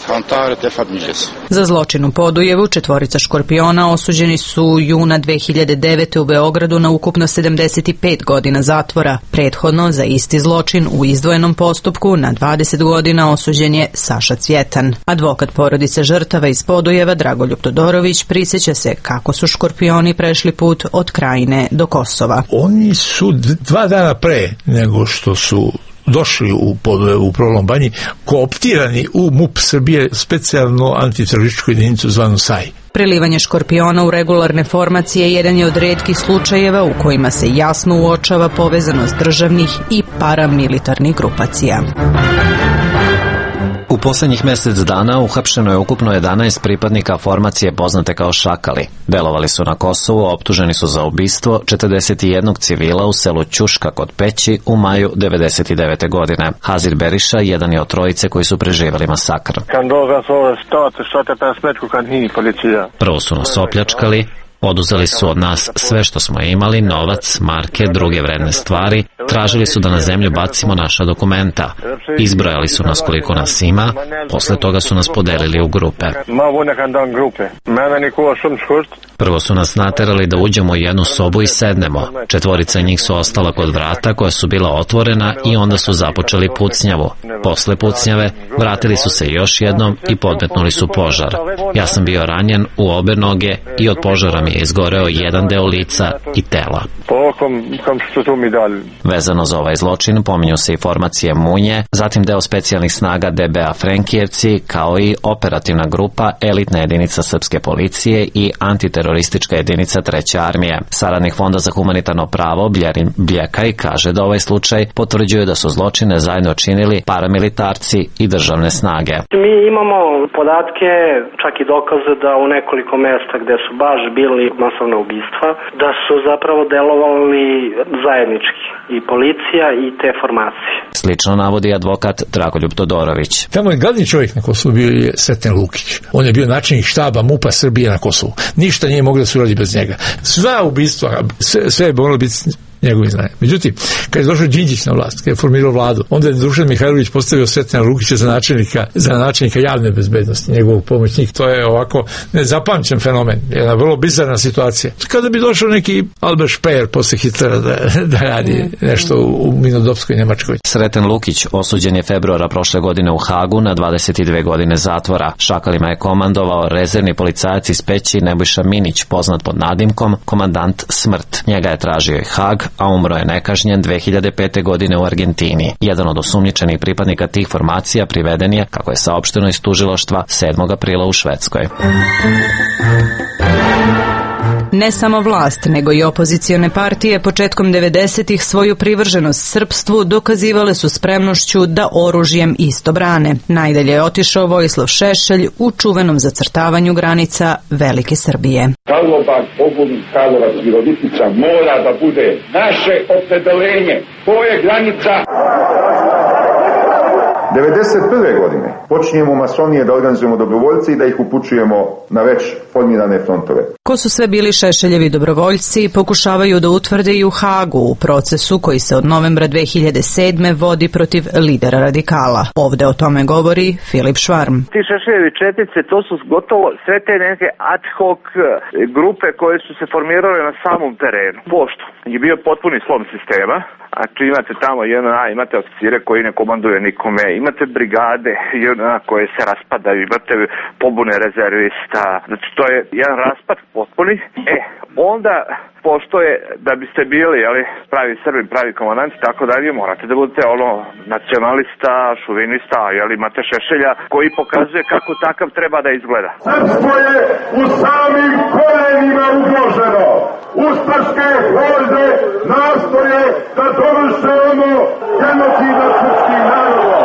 Za zločin u Podujevu 4 Škorpiona osuđeni su juna 2009. u Beogradu na ukupno 75 godina zatvora. Prethodno za isti zločin u izdvojenom postupku na 20 godina osuđen je Saša Cvjetan. Advokat porodice žrtava iz Podujeva Dragoljub Todorović prisjeća se kako su Škorpioni prešli put od Krajine do Kosova. Oni su 2 dana pre nego što su došli u Podujevu u Prolom Banji, kooptirani u MUP Srbije, specijalno antiterorističku jedinicu zvanu SAJ. Prelivanje Škorpiona u regularne formacije jedan je od retkih slučajeva u kojima se jasno uočava povezanost državnih i paramilitarnih grupacija. U poslednjih mesec dana uhapšeno je ukupno 11 pripadnika formacije poznate kao Šakali. Delovali su na Kosovu, optuženi su za ubistvo 41 civila u selu Ćuška kod Peći u maju 1999. godine. Hazir Beriša jedan je od trojice koji su preživjeli masakr. Prvo su nas opljačkali, oduzeli su od nas sve što smo imali, novac, marke, druge vredne stvari, tražili su da na zemlju bacimo naša dokumenta. Izbrojali su nas koliko nas ima, posle toga su nas podelili u grupe. Prvo su nas naterali da uđemo u jednu sobu i sednemo. 4 njih su ostala kod vrata koja su bila otvorena i onda su započeli pucnjavu. Posle pucnjave vratili su se još jednom i podmetnuli su požar. Ja sam bio ranjen u obe noge i od požara mi je izgoreo jedan deo lica i tela. Vezano za ovaj zločin pominju se i formacije Munje, zatim deo specijalnih snaga DBA Frenkijevci, kao i operativna grupa, elitna jedinica srpske policije i antiteroristička jedinica 3. armije. Saradnik Fonda za humanitarno pravo Bljerin Bljekaj kaže da ovaj slučaj potvrđuje da su zločine zajedno činili paramilitarci i državne snage. Mi imamo podatke, čak i dokaze da u nekoliko mesta gde su baš bili masovna ubistva, da su zapravo delovali zajednički i policija i te formacije. Slično navodi advokat Dragoljub Todorović. Tamo je glavni čovjek na Kosovu bio je Sreten Lukić. On je bio načelnik štaba MUP-a Srbije na Kosovu. Ništa nije moglo da se uradi bez njega. Sva ubistva, sve je moralo biti njegovi znanje. Međutim, kad je došao Đinđić na vlast, kad je formirao vladu, onda je Dušan Mihajlović postavio Sretena Lukića za načelnika javne bezbednosti, njegovog pomoćnika. To je ovako nezapamćen fenomen, jedna vrlo bizarna situacija. Kada bi došao neki Albert Speer posle Hitlera da radi nešto u Minodopskoj Njemačkoj. Sreten Lukić osuđen je februara prošle godine u Hagu na 22 godine zatvora. Šakalima je komandovao rezervni policajac iz Peći Nebojša Minić, poznat pod nadimkom komandant Smrt. Njega je tražio i Hag, a umro je nekažnjen 2005. godine u Argentini. Jedan od osumnjičenih pripadnika tih formacija priveden je, kako je saopšteno iz tužilaštva, 7. aprila u Švedskoj. Ne samo vlast, nego i opozicione partije početkom 90-ih svoju privrženost srpstvu dokazivale su spremnošću da oružjem isto brane. Najdalje je otišao Vojislav Šešelj u čuvenom zacrtavanju granica Velike Srbije. Karlobag, Ogulin, Karlovac i Virovitica mora da bude naše opredeljenje. To je granica. 1991. godine počinjemo masonije da organizujemo dobrovoljce i da ih upućujemo na već formirane frontove. Ko su sve bili Šešeljevi dobrovoljci pokušavaju da utvrde i u Hagu u procesu koji se od novembra 2007. vodi protiv lidera radikala. Ovde o tome govori Filip Švarm. Ti Šešeljevi četnice, to su gotovo sve te neke ad hoc grupe koje su se formirale na samom terenu. Pošto je bio potpuni slom sistema, znači imate tamo JNA, imate oficire koji ne komanduje nikome, imate brigade JNA koje se raspadaju, imate pobune rezervista, znači to je jedan raspad potpuni. Onda, pošto je, da biste bili pravi Srbin, pravi komandant i tako dalje, morate da budete nacionalista, šovinista, imate Šešelja koji pokazuje kako takav treba da izgleda. Srpstvo je u samim korenima ugroženo. Ustaške horde nastoje da dovrše genocida srpskih naroda.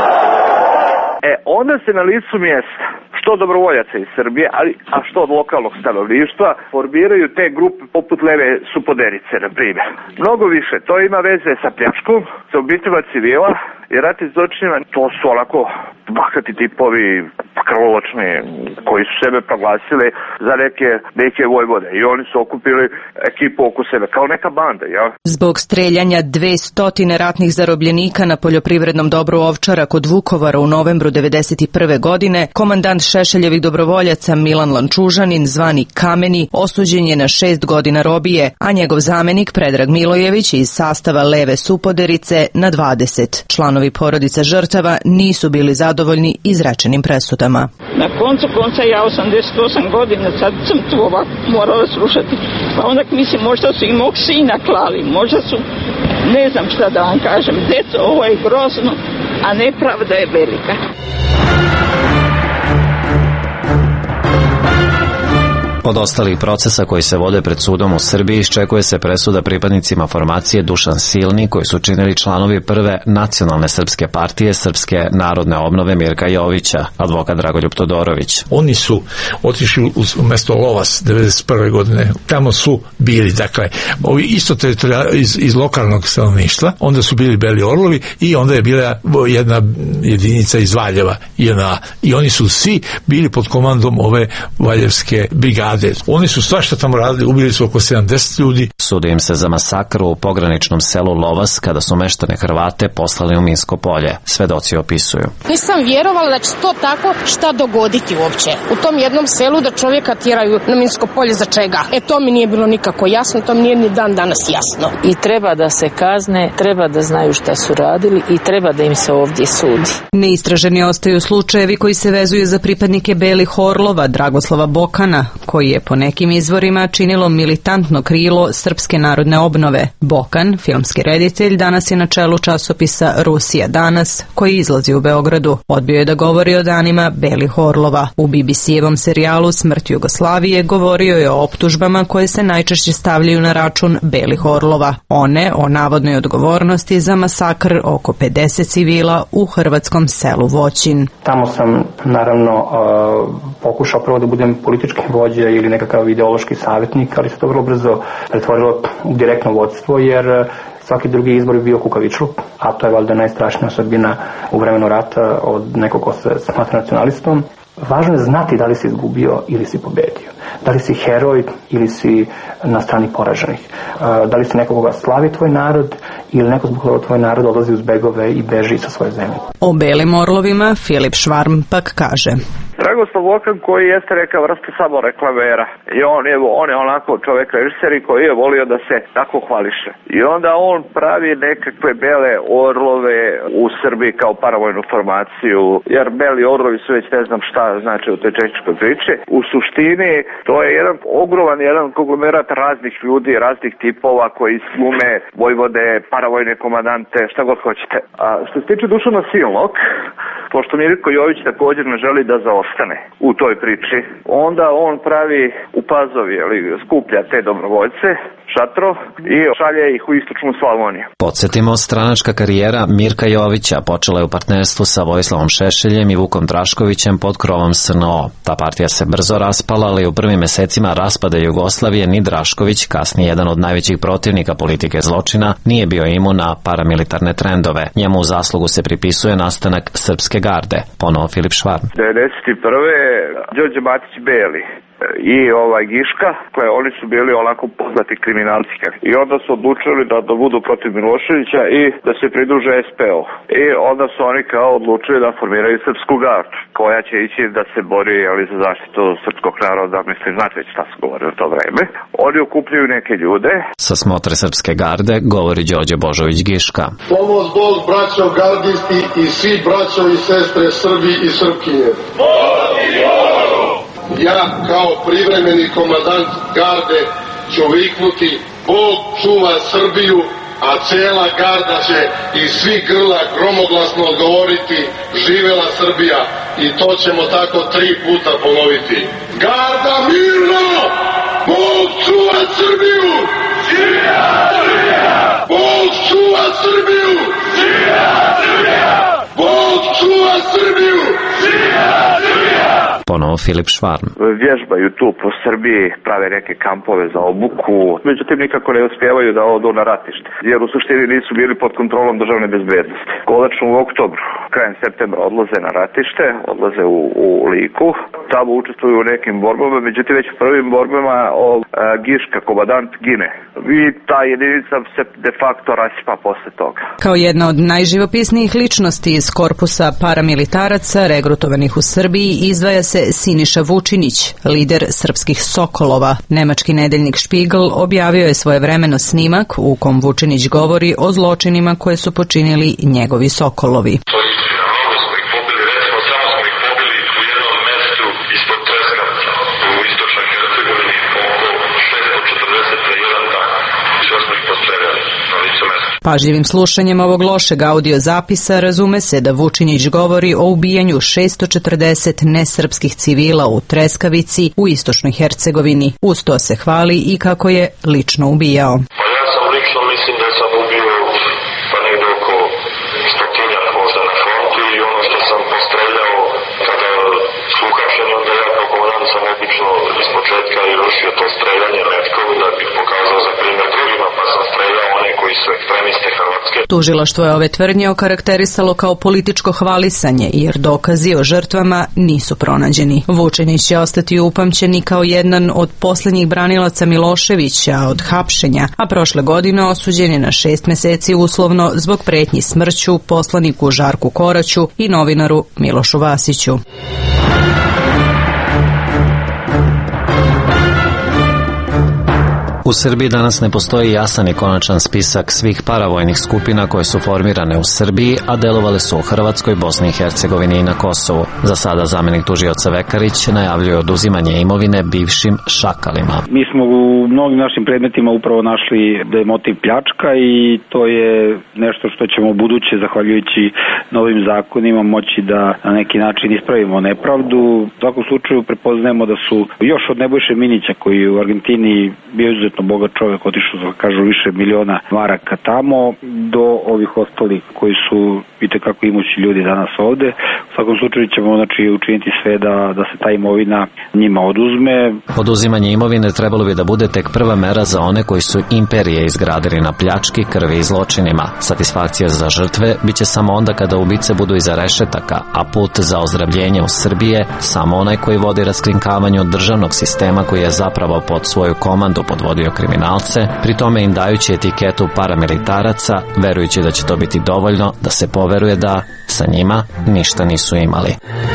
Onda se na licu mjesta, što dobrovoljaca iz Srbije, a što od lokalnog stanovništva, formiraju te grupe poput Leve supoderice, na primjer. Mnogo više, to ima veze sa pljačkom, sa ubicima civila i ratnim zločinima. To su onako bahati tipovi, krvoločni, koji su sebe proglasili za neke vojvode i oni su okupili ekipu oko sebe, kao neka banda, jel? Zbog streljanja 200 ratnih zarobljenika na poljoprivrednom dobru Ovčara kod Vukovara u novembru 1991. godine, komandant Šešeljevih dobrovoljaca Milan Lančužanin, zvani Kameni, osuđen je na 6 godina robije, a njegov zamenik Predrag Milojević iz sastava Leve supoderice na 20. Članovi porodica žrtava nisu bili zadovoljni izrečenim presudama. Na koncu konca ja 88 godina, sad sam tu ovako morala slušati. Pa onda mislim, možda su i mog sina klali, možda su, ne znam šta da vam kažem, deco, ovo je grozno, a nepravda je velika. Od ostalih procesa koji se vode pred sudom u Srbiji iščekuje se presuda pripadnicima formacije Dušan Silni koji su činili članovi prve nacionalne srpske partije Srpske narodne obnove Mirka Jovića, advokat Dragoljub Todorović. Oni su otišli u mesto Lovas 1991. godine. Tamo su bili, dakle, ovi isto iz lokalnog stanovništva, onda su bili Beli Orlovi i onda je bila jedna jedinica iz Valjeva, i oni su svi bili pod komandom ove valjevske brigade. Oni su svašta tamo radili, ubili su oko 70 ljudi. Sudi im se za masakr u pograničnom selu Lovas kada su meštane Hrvate poslali u minsko polje. Svedoci opisuju. Nisam vjerovala da će to tako šta dogoditi uopće. U tom jednom selu da čovjeka tjeraju na minsko polje za čega? To mi nije bilo nikako jasno, to mi nije ni dan danas jasno. I treba da se kazne, treba da znaju šta su radili i treba da im se ovdje sudi. Neistraženi ostaju slučajevi koji se vezuju za pripadnike Belih Orlova, Dragoslava Bokana, koji je po nekim izvorima činilo militantno krilo Srpske narodne obnove. Bokan, filmski reditelj, danas je na čelu časopisa Rusija danas, koji izlazi u Beogradu. Odbio je da govori o danima Belih Orlova. U BBC-evom serijalu Smrt Jugoslavije govorio je o optužbama koje se najčešće stavljaju na račun Belih Orlova. One o navodnoj odgovornosti za masakr oko 50 civila u hrvatskom selu Voćin. Tamo sam naravno pokušao prvo da budem politički vođa ili nekakav ideološki savjetnik, ali se to vrlo brzo pretvorilo u direktno vodstvo, jer svaki drugi izbor je bio kukavičluk, a to je valjda najstrašnija osobina u vremenu rata od nekog ko se smatra nacionalistom. Važno je znati da li si izgubio ili si pobedio. Da li si heroj ili si na strani poraženih. Da li si nekoga slavi tvoj narod ili neko zbog toga tvoj narod odlazi uz begove i beži sa svoje zemlje. O Belim Orlovima Filip Švarm pak kaže. Dragoslav Bokan koji jeste neka vrsta samo reklamera i on je onako čovjek režiser koji je volio da se tako hvališe. I onda on pravi nekakve Bele Orlove u Srbiji kao paravojnu formaciju, jer Beli Orlovi su već ne znam šta znači u toj četničkoj priči. U suštini to je jedan ogroman konglomerat raznih ljudi, raznih tipova koji slume vojvode, paravojne komandante, šta god hoćete. A što se tiče Dušana Silnog, pošto Mirko Jović također ne želi da zaostaje, ostane u toj priči. Onda on pravi u Pazovi, skuplja te dobrovoljce, šatro, i šalje ih u istočnu Slavoniju. Podsjetimo, stranačka karijera Mirka Jovića počela je u partnerstvu sa Vojislavom Šešeljem i Vukom Draškovićem pod krovom SNO. Ta partija se brzo raspala, ali u prvim mesecima raspada Jugoslavije ni Drašković, kasnije jedan od najvećih protivnika politike zločina, nije bio imun na paramilitarne trendove. Njemu u zaslugu se pripisuje nastanak Srpske garde, ponovo Filip Švarm. 1991. Đorđe Matić Beli i Giška, oni su bili onako poznati kriminalci. I onda su odlučili da budu protiv Miloševića i da se pridruže SPO. I onda su oni kao odlučili da formiraju Srpsku gardu, koja će ići da se bori za zaštitu srpskog naroda, znate već šta su govorili u to vreme. Oni okupljaju neke ljude. Sa smotre Srpske garde govori Đorđe Božović Giška. Pomoz Bog, braćo gardisti i svi braćo i sestre Srbi i Srpkinje. Ja kao privremeni komandant garde ću viknuti Bog čuva Srbiju, a cela garda će iz svih grla gromoglasno odgovoriti živela Srbija, i to ćemo tako 3 puta ponoviti. Garda mirno! Bog čuva Srbiju! Živela Srbija! Bog čuva Srbiju! Živela Srbija! Bog čuva Srbiju! Živela Srbija! Ponovo Filip Švarm. Vježbaju tu po Srbiji, prave neke kampove za obuku, međutim nikako ne uspijevaju da odu na ratište, jer u suštini nisu bili pod kontrolom državne bezbednosti. Konačno u oktobru, krajem septembra odlaze na ratište, odlaze u Liku, tamo učestvuju u nekim borbama, međutim već u prvim borbama Giška, komandant, gine. I ta jedinica se de facto rasipa posle toga. Kao jedna od najživopisnijih ličnosti iz korpusa paramilitaraca regrutovanih u Srbiji izdvaja se Siniša Vučinić, lider srpskih Sokolova. Nemački nedeljnik Špigl objavio je svojevremeno snimak u kom Vučinić govori o zločinima koje su počinili njegovi Sokolovi. Pažljivim slušanjem ovog lošeg audio zapisa razume se da Vučinić govori o ubijanju 640 nesrpskih civila u Treskavici u istočnoj Hercegovini. Uz to se hvali i kako je lično ubijao. Pa ja sam lično mislim da sam ubio negdje oko 100-tinjak možda na frontu, i ono što sam postreljao kada su uhapšeni, onda ja kao komandant sam obično iz početka i rušio to streljanje metkovi da bih pokazao za primjer drugima, pa sam streljao one koji su ekstremiste Hrvatske. Tužilaštvo je ove tvrdnje okarakterisalo kao političko hvalisanje, jer dokazi o žrtvama nisu pronađeni. Vučinić će ostati upamćeni kao jedan od posljednjih branilaca Miloševića od hapšenja, a prošle godine osuđen je na 6 meseci uslovno zbog pretnji smrću poslaniku Žarku Koraću i novinaru Milošu Vasiću. U Srbiji danas ne postoji jasan i konačan spisak svih paravojnih skupina koje su formirane u Srbiji, a delovale su u Hrvatskoj, Bosni i Hercegovini i na Kosovu. Za sada zamenik tužioca Vekarić najavljuje oduzimanje imovine bivšim šakalima. Mi smo u mnogim našim predmetima upravo našli da je motiv pljačka, i to je nešto što ćemo u buduće, zahvaljujući novim zakonima, moći da na neki način ispravimo nepravdu. U svakom slučaju prepoznajemo da su još od Nebojše Minića, koji u Argentini bio izuzetno bogat čovjek, otišao za, kažu, više miliona maraka tamo, do ovih ostalih koji su itekako imući ljudi danas ovde. U svakom slučaju ćemo učiniti sve da se ta imovina njima oduzme. Oduzimanje imovine trebalo bi da bude tek prva mera za one koji su imperije izgradili na pljački, krvi i zločinima. Satisfakcija za žrtve biće samo onda kada ubice budu iza rešetaka, a put za ozdravljenje u Srbije samo onaj koji vodi raskrinkavanju državnog sistema koji je zapravo pod svoju komandu podvodio kriminalce, pri tome im dajući etiketu paramilitaraca, verujući da će to biti dovoljno da se poveruje da sa njima ništa nisu imali.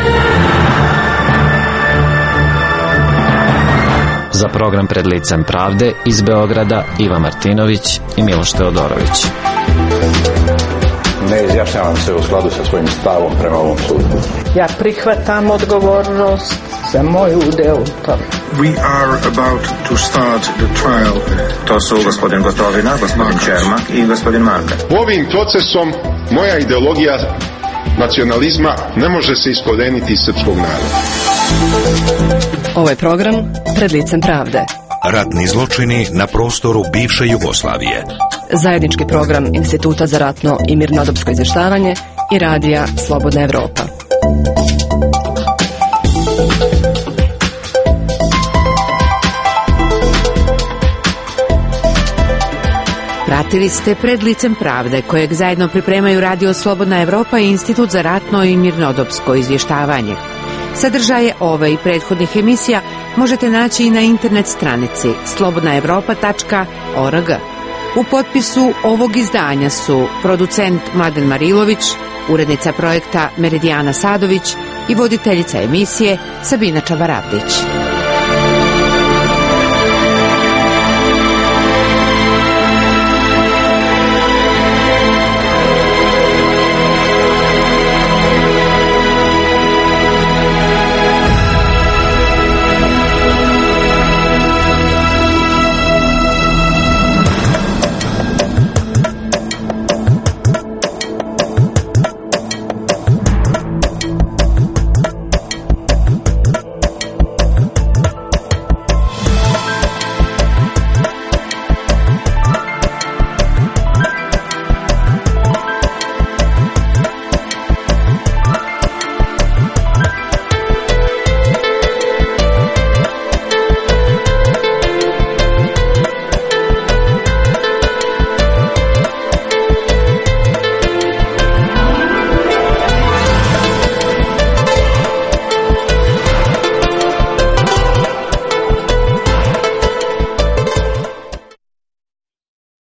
Za program Pred licem pravde iz Beograda Iva Martinović i Miloš Teodorović. Ne izjašnjavam se u skladu sa svojim stavom prema ovom sudu. Ja prihvatam odgovornost za moj udeo u tome. We are about to start the trial. To su gospodin Gotovina, gospodin Čermak i gospodin Marka. Ovim procesom moja ideologija nacionalizma ne može se iskoreniti iz srpskog naroda. Ovo je program Pred licem pravde. Ratni zločini na prostoru bivše Jugoslavije. Zajednički program Instituta za ratno i mirnodopsko izvještavanje i radija Slobodna Evropa. Pratili ste Pred licem pravde, kojeg zajedno pripremaju Radio Slobodna Evropa i Institut za ratno i mirnodopsko izvještavanje. Sadržaje ove i prethodnih emisija možete naći i na internet stranici slobodnaevropa.org. U potpisu ovog izdanja su producent Mladen Marilović, urednica projekta Meridijana Sadović i voditeljica emisije Sabina Čavaravdić.